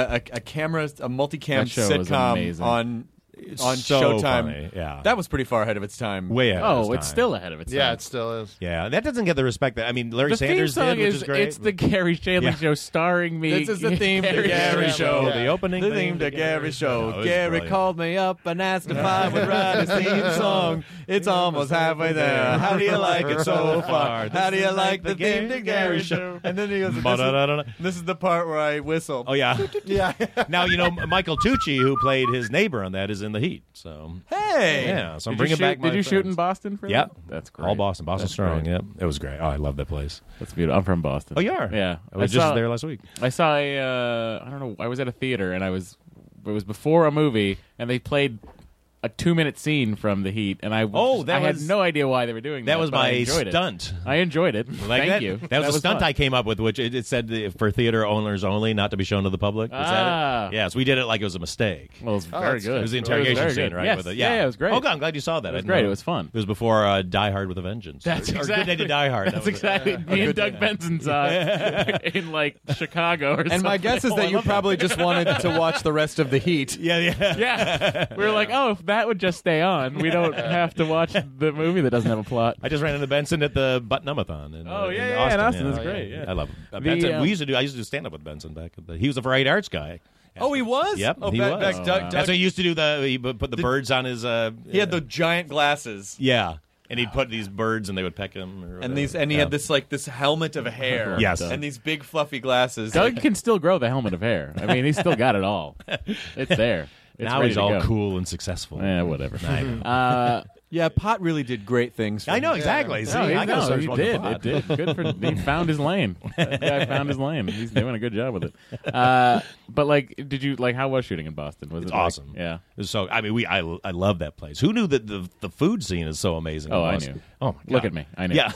multicam That show was sitcom amazing. on so Showtime. funny, yeah. That was pretty far ahead of its time. Way ahead. of Oh, its it's time. still ahead of its Yeah, time. it still is. Yeah, that doesn't get the respect that Larry The Sanders theme song did, which is is great. it's the Gary Shandling Yeah. show starring me. This is the theme to Gary Gary Shandling. Show. The opening The theme theme to Gary Show. Oh, it was Gary brilliant. called me up and asked if I would write his theme song. It's almost halfway there. How do you like it so far? How do you like the theme to Gary Show? And then he goes, this is the part where I whistle. Oh yeah, Yeah. Now Michael Tucci, who played his neighbor on that, is in the Heat. So Hey! yeah, so I'm Did bringing you shoot, back. Did you shoot in Boston for Yep, that? That's great. all Boston That's strong. great. Yep, it was great. Oh, I love that place. That's beautiful. I'm from Boston. Oh, you are? Yeah. I was just there last week. I saw I don't know. I was at a theater and it was before a movie and they played a 2-minute scene from The Heat and I had no idea why they were doing that. That was but I my enjoyed it. stunt. I enjoyed it. Like Thank that? you. That was a stunt fun. I came up with, which it said for theater owners only, not to be shown to the public. Was that it? Yes, we did it like it was a mistake. Well, it was very that's good. It was the interrogation very scene, good. right? Yes. With it. Yeah, it was great. Oh, God, I'm glad you saw that. It was I didn't great. know. It was fun. It was before Die Hard with a Vengeance. That's or exactly- Good Day to Die Hard. That's exactly me and Doug Benson saw it in like Chicago or something. And my guess is that you probably just wanted to watch the rest of The Heat. Yeah. Yeah. We were like, oh, if that would just stay on, we don't have to watch the movie that doesn't have a plot. I just ran into Benson at the Button-Umathon in Oh, yeah, in yeah, Austin. in Austin. That's great, yeah. I love him. The, Benson. I I used to do stand-up with Benson back at he was a variety arts guy. Oh, he was? Yep, Oh, he was. back, Doug, That's what he used to do. He put the birds on his. he had the giant glasses. Yeah, and he'd put these birds, and they would peck him. Or And whatever. he had this helmet of hair. Yes. And these big fluffy glasses. Doug can still grow the helmet of hair. I mean, he's still got it all. It's there. It's Now ready he's to all go. cool and successful. Yeah, whatever. I know. Yeah, pot really did great things for I know me. exactly. See, No, I gotta start he smoking did. pot. It did. Good for he found his lane. That guy found his lane. He's doing a good job with it. But like, did you like? How was shooting in Boston? Was It's it like- awesome. yeah. It was so I mean, I love that place. Who knew that the food scene is so amazing? Oh, in I Boston? knew. Oh, my God. Look at me. I knew. Yeah,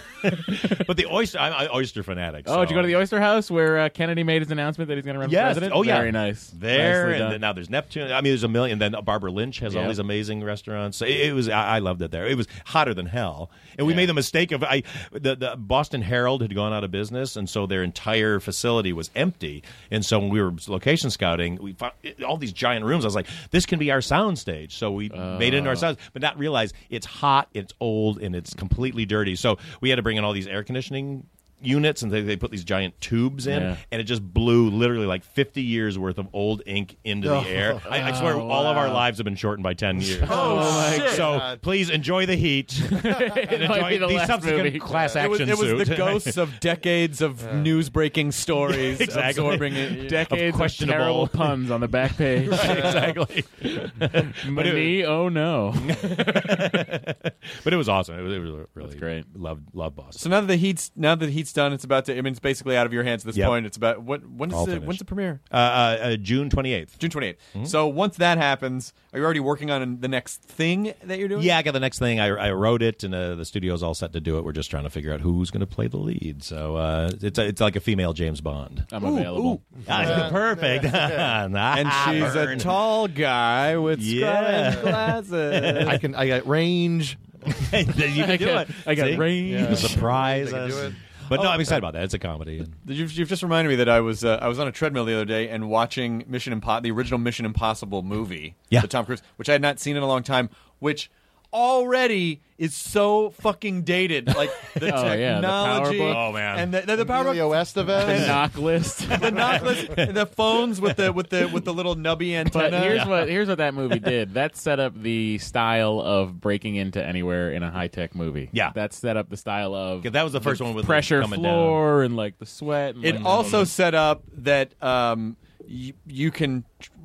but the oyster. I'm an oyster fanatic. Oh, did you go to the Oyster House where Kennedy made his announcement that he's going to run for Yes. president? Oh, yeah. Very nice. There, Nicely and done. then now there's Neptune. I mean, there's a million. Then Barbara Lynch has all Yeah. these amazing restaurants. So it was. I loved it there. It was hotter than hell, and we made the mistake of the Boston Herald had gone out of business, and so their entire facility was empty. And so when we were location scouting, we found all these giant rooms. I was like, this can be our sound stage. So we made it into our sound, but not realize it's hot, it's old, and it's completely dirty. So we had to bring in all these air conditioning units, and they put these giant tubes in, Yeah. and it just blew literally like 50 years worth of old ink into the air. I swear all of our lives have been shortened by 10 years. So please enjoy the heat. It might be the these last subsequent movie. class It was, action it was suit. the ghosts of decades of news-breaking stories Exactly. absorbing it. Decades of questionable- terrible puns on the back page. Exactly. Money, oh no. But it was awesome. It was really That's great. Love Boston. So now that the heat's done, it's about to. I mean, it's basically out of your hands at this Yep. point. It's about when's All the finished. premiere? June 28th. June 28th. So once that happens, are you already working on the next thing that you're doing? Yeah, I got the next thing. I wrote it, and the studio's all set to do it. We're just trying to figure out who's going to play the lead. So it's like a female James Bond. I'm available. Perfect. And she's a tall guy with Yeah. scarlet glasses. I got range. You can do it. I got See? range. Surprise I can do us. it. But no, I'm excited about that. It's a comedy. You've just reminded me that I was on a treadmill the other day and watching the original Mission Impossible movie, Yeah. the Tom Cruise, which I had not seen in a long time, which already is so fucking dated. Like the Oh, yeah, the technology, PowerBook. Oh, man. and the power Emilio The Estevez. knock list. the knock list, the phones with the little nubby antenna. But here's what that movie did. That set up the style of breaking into anywhere in a high tech movie. Yeah. That set up the style of 'Cause that was the first one with pressure coming floor and like the sweat. And It like, also set up that you can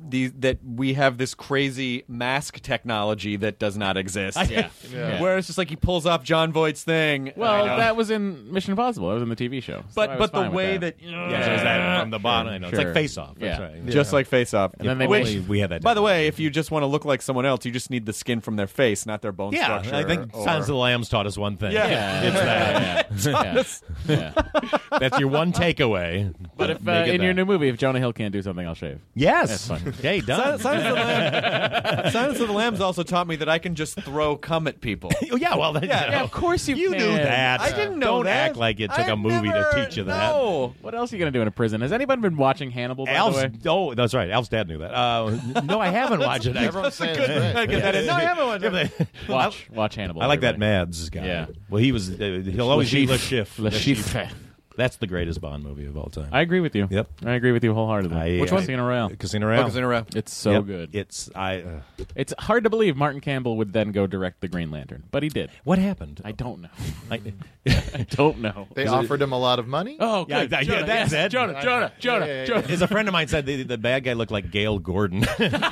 that we have this crazy mask technology that does not exist. Yeah. Where it's just like he pulls off John Voight's thing. Well, that was in Mission Impossible. That was in the TV show. So I was but the fine with way that. that so is that from the bottom? I know. It's Sure. like Face Off. That's Yeah. right. just like Face Off. And then they Which, made- we had that. by the way, if you just want to look like someone else, you just need the skin from their face, not their bone yeah, structure. I think Silence of the Lambs taught us one thing. Yeah. It's that. Yeah. That's your one takeaway. But if Make it in your that. new movie, if Jonah Hill can't do something, I'll shave. Yes. That's fine. Okay, done. Silence of the Lambs also taught me that I can just throw cum at people. Oh, yeah, well, Yeah, of course you knew can. that. I didn't know Don't that. act like it took I've a movie never- to teach you that. No. What else are you going to do in a prison? Has anyone been watching Hannibal, by Alf's, the way? oh, that's right. Alf's dad knew that. No, I haven't watched it. Everyone's saying it's great. Get that in. No, I haven't watched it. Watch Hannibal. I like that everybody. Mads guy. Yeah. Well, he was. He'll always be Le Chiffre. Le Chiffre. That's the greatest Bond movie of all time. I agree with you. Yep. I agree with you wholeheartedly. Which one? Casino Royale. Casino Royale. Focus in a row. It's so Yep. good. It's It's hard to believe Martin Campbell would then go direct the Green Lantern, but he did. What happened? I don't know. I I don't know. They offered him a lot of money. Oh, Yeah, good. yeah, that's it. Jonah. As a friend of mine said, the bad guy looked like Gail Gordon.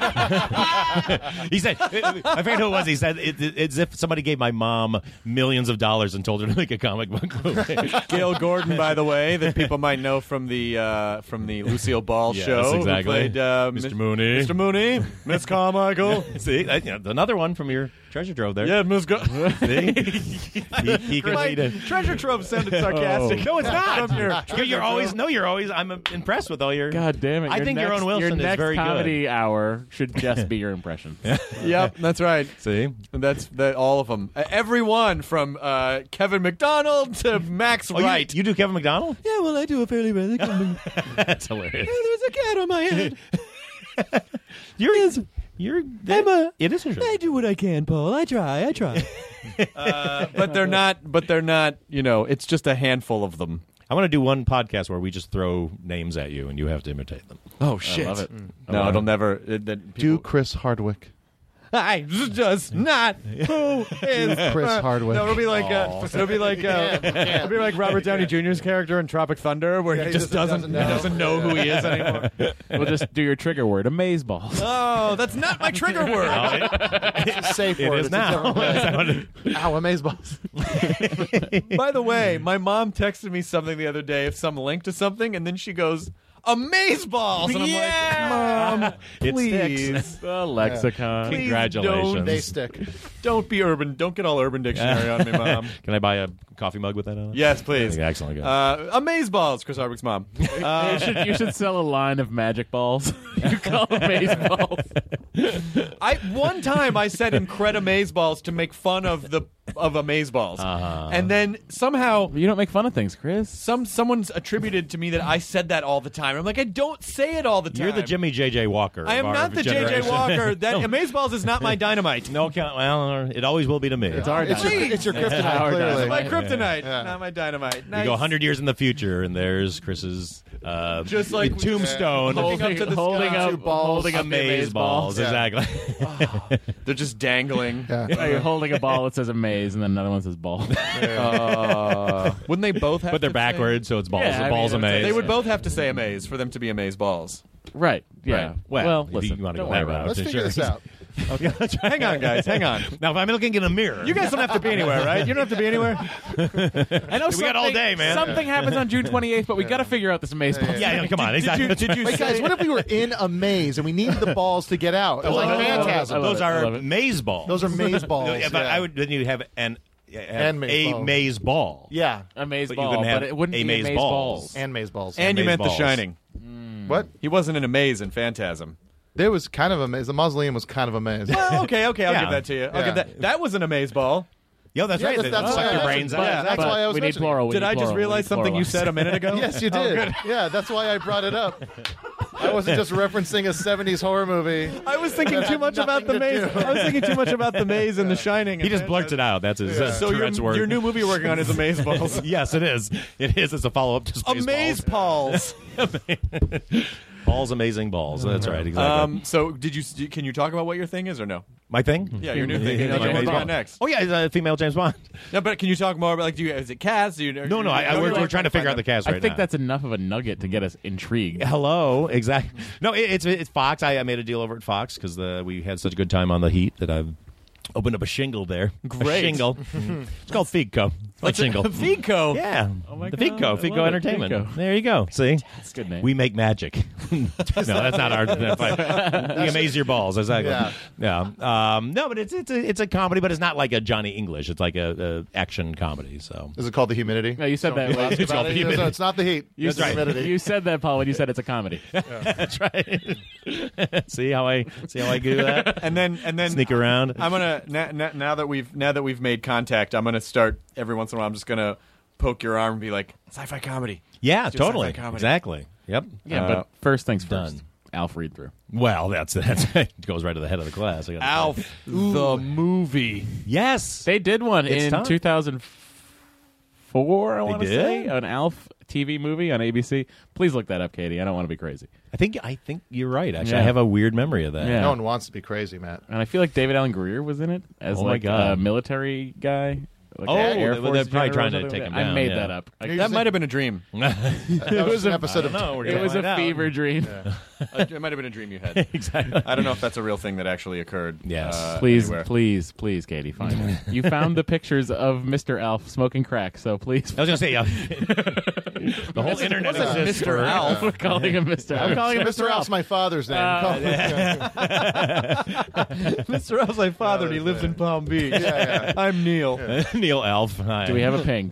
He said, I forget who it was. He said, it's if somebody gave my mom millions of dollars and told her to make a comic book movie. Gail Gordon, by the way, that people might know from the Lucille Ball Yes, show. exactly. Who played, Mr. Mooney. Mr. Mooney, Miss Carmichael. See, another one from your treasure trove there. Yeah, Miss. See? he can My lead it. treasure trove sounded sarcastic. No, it's not. From your You're treasure always trove. no. You're always. I'm impressed with all your. God damn it. I think Yaron Wilson your is next very comedy good. hour should just be your impression. Yep, that's right. See, That's all of them. Everyone from Kevin McDonald to Max Wright. You do Kevin McDonald? Yeah, well, I do a fairly bad. That's hilarious. There's a cat on my head. It is a show. I do what I can, Paul. I try. But they're not. You know, it's just a handful of them. I want to do one podcast where we just throw names at you and you have to imitate them. Oh shit! love it. No, it'll never. Do Chris Hardwick. I just not who is Chris Hardwick. No, it'll be like Robert Downey Jr.'s character in Tropic Thunder, where he just doesn't know who he is anymore. We'll just do your trigger word, amazeballs. Oh, that's not my trigger word. It's a safe It word. is It's a now. different word. Ow, amazeballs. By the way, my mom texted me something the other day, some link to something, and then she goes, "Amazeballs," and I'm like, "Mom, It please." sticks. The lexicon. Please Congratulations. They stick. Don't be urban. Don't get all Urban Dictionary on me, Mom. Can I buy a coffee mug with that on it? Yes, please. Okay, excellent. Good. Amazeballs, Chris Hardwick's mom. You should sell a line of magic balls. You call them amazeballs. One time I said Incredimazeballs to make fun of Amazeballs, and then somehow You don't make fun of things, Chris. someone's attributed to me that I said that all the time. I'm like, I don't say it all the time. You're the Jimmy J.J. Walker. I am of our not the J.J. generation. Walker. That Amazeballs is not my dynamite. No, well, it always will be to me. It's our It's your kryptonite, Our clearly. My dynamite. kryptonite, Yeah. not my dynamite. You Nice. go 100 years in the future, and there's Chris's Just like tombstone. Looking up to the holding sky. up holding up the Amaze balls, Yeah. exactly. They're just dangling. Yeah. You're holding a ball that says amaze, and then another one says ball. Wouldn't they both have But they're to backwards, so it's balls. Yeah, I balls mean, amaze. They would both have to say amaze for them to be amaze balls. Right. Yeah. Right. Well, if listen. you wanna don't go worry that about route. it. Let's figure Sure. this out. Okay, that's right. Hang on, guys. Hang on. Now, if I'm looking in a mirror, You guys don't have to be anywhere, right? You don't have to be anywhere. I know We got all day, man. Something happens on June 28th, but we got to figure out this amaze ball. yeah, come on. Exactly. Wait, guys, what if we were in a maze and we needed the balls to get out? It was like I love it. Phantasm. I love Those it. I are love it. maze balls. Those are maze balls. Yeah, but yeah. I would. Then you have And a maze ball. maze ball. Yeah, Amaze But you ball, wouldn't have but it wouldn't a be maze amaze balls. balls. and maze balls. And you Amaze meant The balls. Shining. What? He wasn't in a maze in Phantasm. There was kind of a maze. The mausoleum was kind of a maze. Well, okay, I'll Yeah. give that to you. I'll Yeah. give that. That was an amaze ball. Yo, that's Yeah, right. that's They why suck I your asked brains it. out. Yeah, that's But why I was we need mentioning plural. we Did need I just plural, we realize need something you pluralize. said a minute ago? Yes, you did. Yeah, that's why I brought it up. I wasn't just referencing a 70s horror movie. I was thinking too much about the nothing to maze. do. I was thinking too much about the maze and The Shining. He just blurts it out. That's his So Tourette's word. your new movie you're working on is Amaze Balls. Yes, it is. It is. It's a follow-up to Spaceballs. Amaze Balls. Balls, amazing balls. That's right. Exactly. So can you talk about what your thing is or no? My thing? Yeah, your new thing. Female What's James on Bond. next? Oh, yeah, female James Bond. No, but can you talk more about, like, is it cast? No, we're trying to figure out the cast right now. I think that's enough of a nugget to get us intrigued. Hello, exactly. No, it's Fox. I made a deal over at Fox because we had such a good time on the Heat that I've opened up a shingle there. Great. A shingle. It's called Feedco. Like shingle. Feedco? Yeah. Oh my the God, I Feedco love it. Entertainment. Feedco. There you go. See? That's a good name. We make magic. No, that's not our. We amaze your balls. Exactly. Yeah. No, but it's a comedy, but it's not like a Johnny English. It's like a action comedy. So Is it called The Humidity? No, you said that. Don't be It's about it. No, it's not the heat. You It's the said, humidity. you said that, Paul, when you said it's a comedy. that's right. see how I do that? And then Sneak around. I'm gonna now that we've made contact, I'm gonna start every once in a while. I'm just gonna poke your arm and be like, sci-fi comedy. Yeah, Let's do totally. sci-fi comedy. Exactly. Yep. Yeah, but first things first. Done. Alf read through. Well, that's it goes right to the head of the class. I gotta say. Alf the movie. Yes. They did one It's in time. 2004, I want to did? say. An Alf TV movie on ABC. Please look that up, Katie. I don't want to be crazy. I think you're right. Actually, Yeah. I have a weird memory of that. Yeah. No one wants to be crazy, Matt. And I feel like David Allen Greer was in it as Oh my like God. a military guy. Like Oh, an Air they're Force probably general trying or to something. take him I down, made yeah. that up. That might have been a dream. That was an episode of. No, It was a fever dream. It might have been a dream you had. Exactly. I don't know if that's a real thing that actually occurred. Yes. Please, anywhere. please, Katie, find it. You found the pictures of Mr. Alf smoking crack, so please. I was gonna say the whole internet exists Mr. for Alf. I'm calling him Mr. I'm calling him Mr. Mr. Alf's Alf. my father's name. Call him- Mr. Alf's my father, and he lives in Palm Beach. I'm Neil. Neil Alf. Hi. Do we have a ping?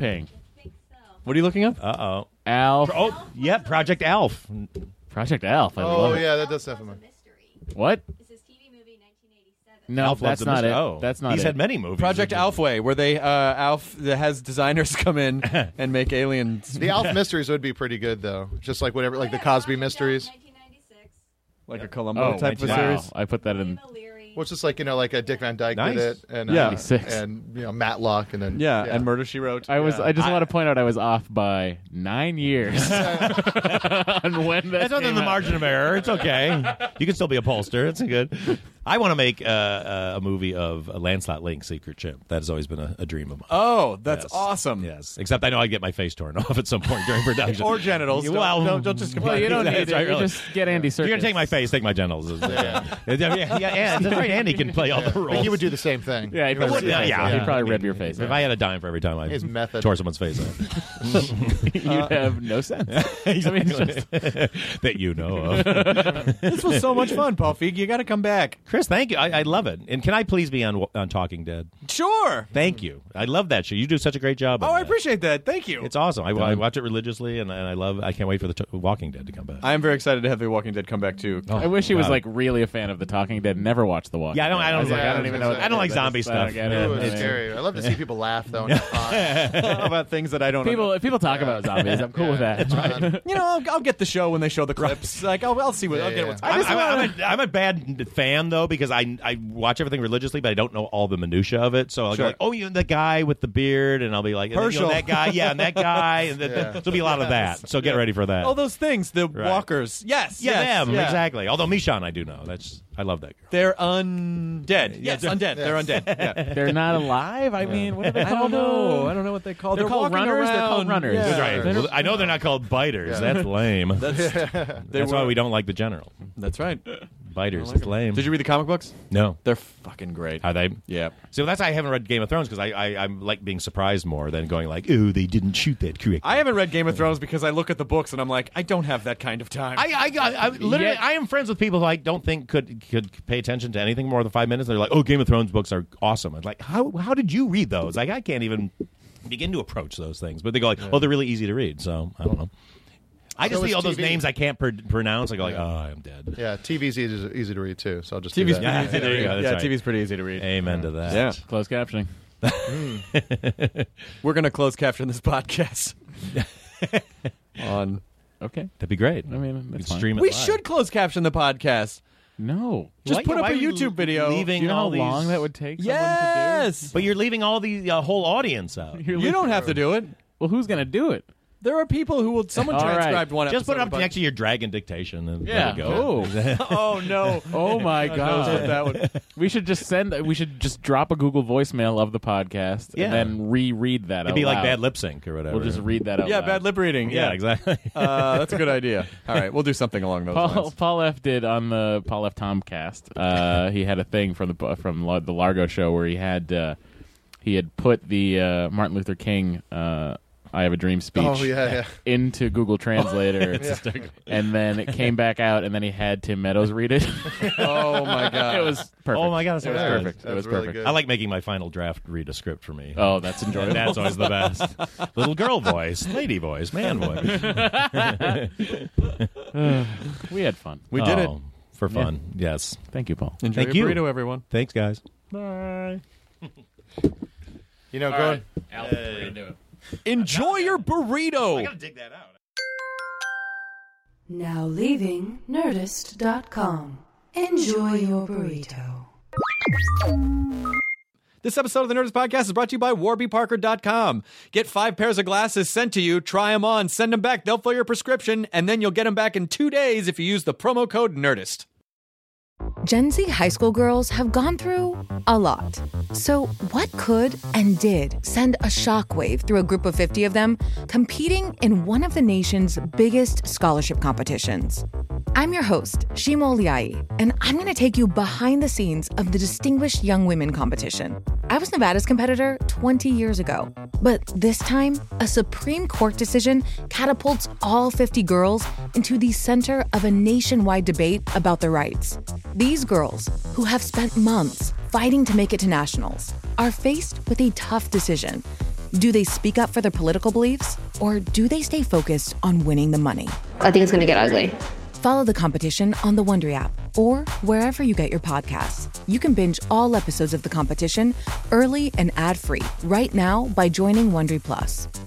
What are you looking up? Uh-oh. Alf. Oh, yeah, Project Alf. Project Alf. I Oh love it. yeah, that does sound familiar. What? It's his TV movie, 1987. No, Alf loves that's the not mystery. it. Oh, That's not He's it. had many movies. Project Alfway, where they Alf that has designers come in and make aliens. The Alf mysteries would be pretty good though. Just like whatever, like the Cosby mysteries. 1996. Like a Columbo Oh, type of wow. series. I put that in. Leary. Well, it's just like like a Dick Van Dyke Nice. did it, and Yeah. 96. and Matlock, and then Yeah, and Murder, She Wrote. I just want to point out I was off by 9 years on when that That's within came the out. margin of error. It's okay. You can still be a pollster. It's good. I want to make a movie of Lancelot Link, Secret Chimp. That has always been a dream of mine. Oh, that's Yes. awesome. Yes. Except I know I'd get my face torn off at some point during production. Or genitals. Well, don't just Well, you don't need That's it. right, You really. just get Andy Serkis. If you're going to take my face, take my genitals. Yeah, that's right. Andy can play all the roles. But he would do the same thing. Yeah, he'd Well, probably, yeah. he'd probably rip your face. If I had a dime for every time I His method. tore someone's face off. You'd have no sense. I mean, it's just, that you know of. This was so much fun, Paul Feig. You got to come back. Chris, thank you. I love it. And can I please be on Talking Dead? Sure. Thank you. I love that show. You do such a great job. Oh, on I that. appreciate that. Thank you. It's awesome. I watch it religiously, and I can't wait for the Walking Dead to come back. I am very excited to have The Walking Dead come back too. I wish he was God. like really a fan of The Talking Dead. Never watched The Walking Yeah, I don't Dead. like- I don't even know. I don't like zombie I stuff. don't get Ooh, it. it's scary. I love to see people laugh though. And About things that I don't know. People, if people talk about zombies, I'm cool with that. You know, I'll get the show when they show the clips. Like, I'll see what I'll get. What's I'm a bad fan though because I watch everything religiously, but I don't know all the minutia of it. So I'll Sure. go like, oh, you know, the guy with the beard, and I'll be like, Herschel. that guy, yeah, and that guy, and there'll be a lot of that. So get ready for that. all those things. The Right. walkers. Yes. yeah, yes, them yeah. exactly. Although Michonne, I do know. I love that girl. They're undead. Yes, undead. They're undead. Yeah. They're not alive. I mean, what are they I called? don't know. I don't know what they call. They're called walking runners? They're called around. runners. Yeah. That's Right. They're- Well, I know they're not called biters. That's lame. That's why we don't like the general. That's right. Biters. It's lame. Did you read the comic books? No. They're fucking great. Are they? Yeah. So that's why I haven't read Game of Thrones because I'm like being surprised more than going like, ooh, they didn't shoot that correctly. I haven't read Game of Thrones because I look at the books and I'm like, I don't have that kind of time. I literally, Yet- I am friends with people who I don't think could pay attention to anything more than 5 minutes. They're like, oh, Game of Thrones books are awesome. I'm like, how did you read those? Like, I can't even begin to approach those things. But they go like, oh, they're really easy to read. So I don't know. I just So see is all those TV. names I can't pronounce. I go like, oh, I'm dead. yeah, TV's easy to read too. So I'll just TV's do that. Yeah, there you go. That's yeah, right. TV's pretty easy to read. Amen to that. Yeah. Closed captioning. We're gonna close caption this podcast. On. Okay. That'd be great. I mean, that's fine. Stream it We live. should close caption the podcast. No. Just put up why a are you YouTube video. leaving Do you know how all these- long that would take Yes. But you're leaving all the whole audience out. someone to do? You don't have to do it. Well, who's going to do it? There are people who will. Someone All right. transcribed one Just episode. put it up of next to your dragon dictation and Yeah. let it go. Oh no! Oh my god! That one. We should just drop a Google voicemail of the podcast Yeah. and then reread that. It'd be out like loud. bad lip sync or whatever. We'll just read that out. Yeah, loud. bad lip reading. Yeah, exactly. That's a good idea. All right, we'll do something along those lines. Paul F did on the Paul F Tomcast. He had a thing from the Largo show where he had put the Martin Luther King "I Have a Dream" speech into Google Translator, and then it came back out, and then he had Tim Meadows read it. Oh my god, it was perfect. Oh my god, it was that's perfect. That's It was really perfect. good. I like making my final draft read a script for me. Oh, that's enjoyable. That's always the best. Little girl voice, lady voice, man voice. We had fun. we did it. For fun, yes. Thank you, Paul. Enjoy Thank your you. burrito, everyone. Thanks, guys. Bye. You know, going. Enjoy your burrito. dig that out. Now leaving Nerdist.com. Enjoy your burrito. This episode of the Nerdist Podcast is brought to you by WarbyParker.com. Get 5 pairs of glasses sent to you, try them on, send them back, they'll fill your prescription, and then you'll get them back in 2 days if you use the promo code NERDIST. Gen Z high school girls have gone through a lot. So what could and did send a shockwave through a group of 50 of them competing in one of the nation's biggest scholarship competitions? I'm your host, Shima Oliai, and I'm going to take you behind the scenes of the Distinguished Young Women competition. I was Nevada's competitor 20 years ago, but this time, a Supreme Court decision catapults all 50 girls into the center of a nationwide debate about their rights. These girls, who have spent months fighting to make it to nationals, are faced with a tough decision. Do they speak up for their political beliefs, or do they stay focused on winning the money? I think it's going to get ugly. Follow the competition on the Wondery app or wherever you get your podcasts. You can binge all episodes of the competition early and ad-free right now by joining Wondery Plus.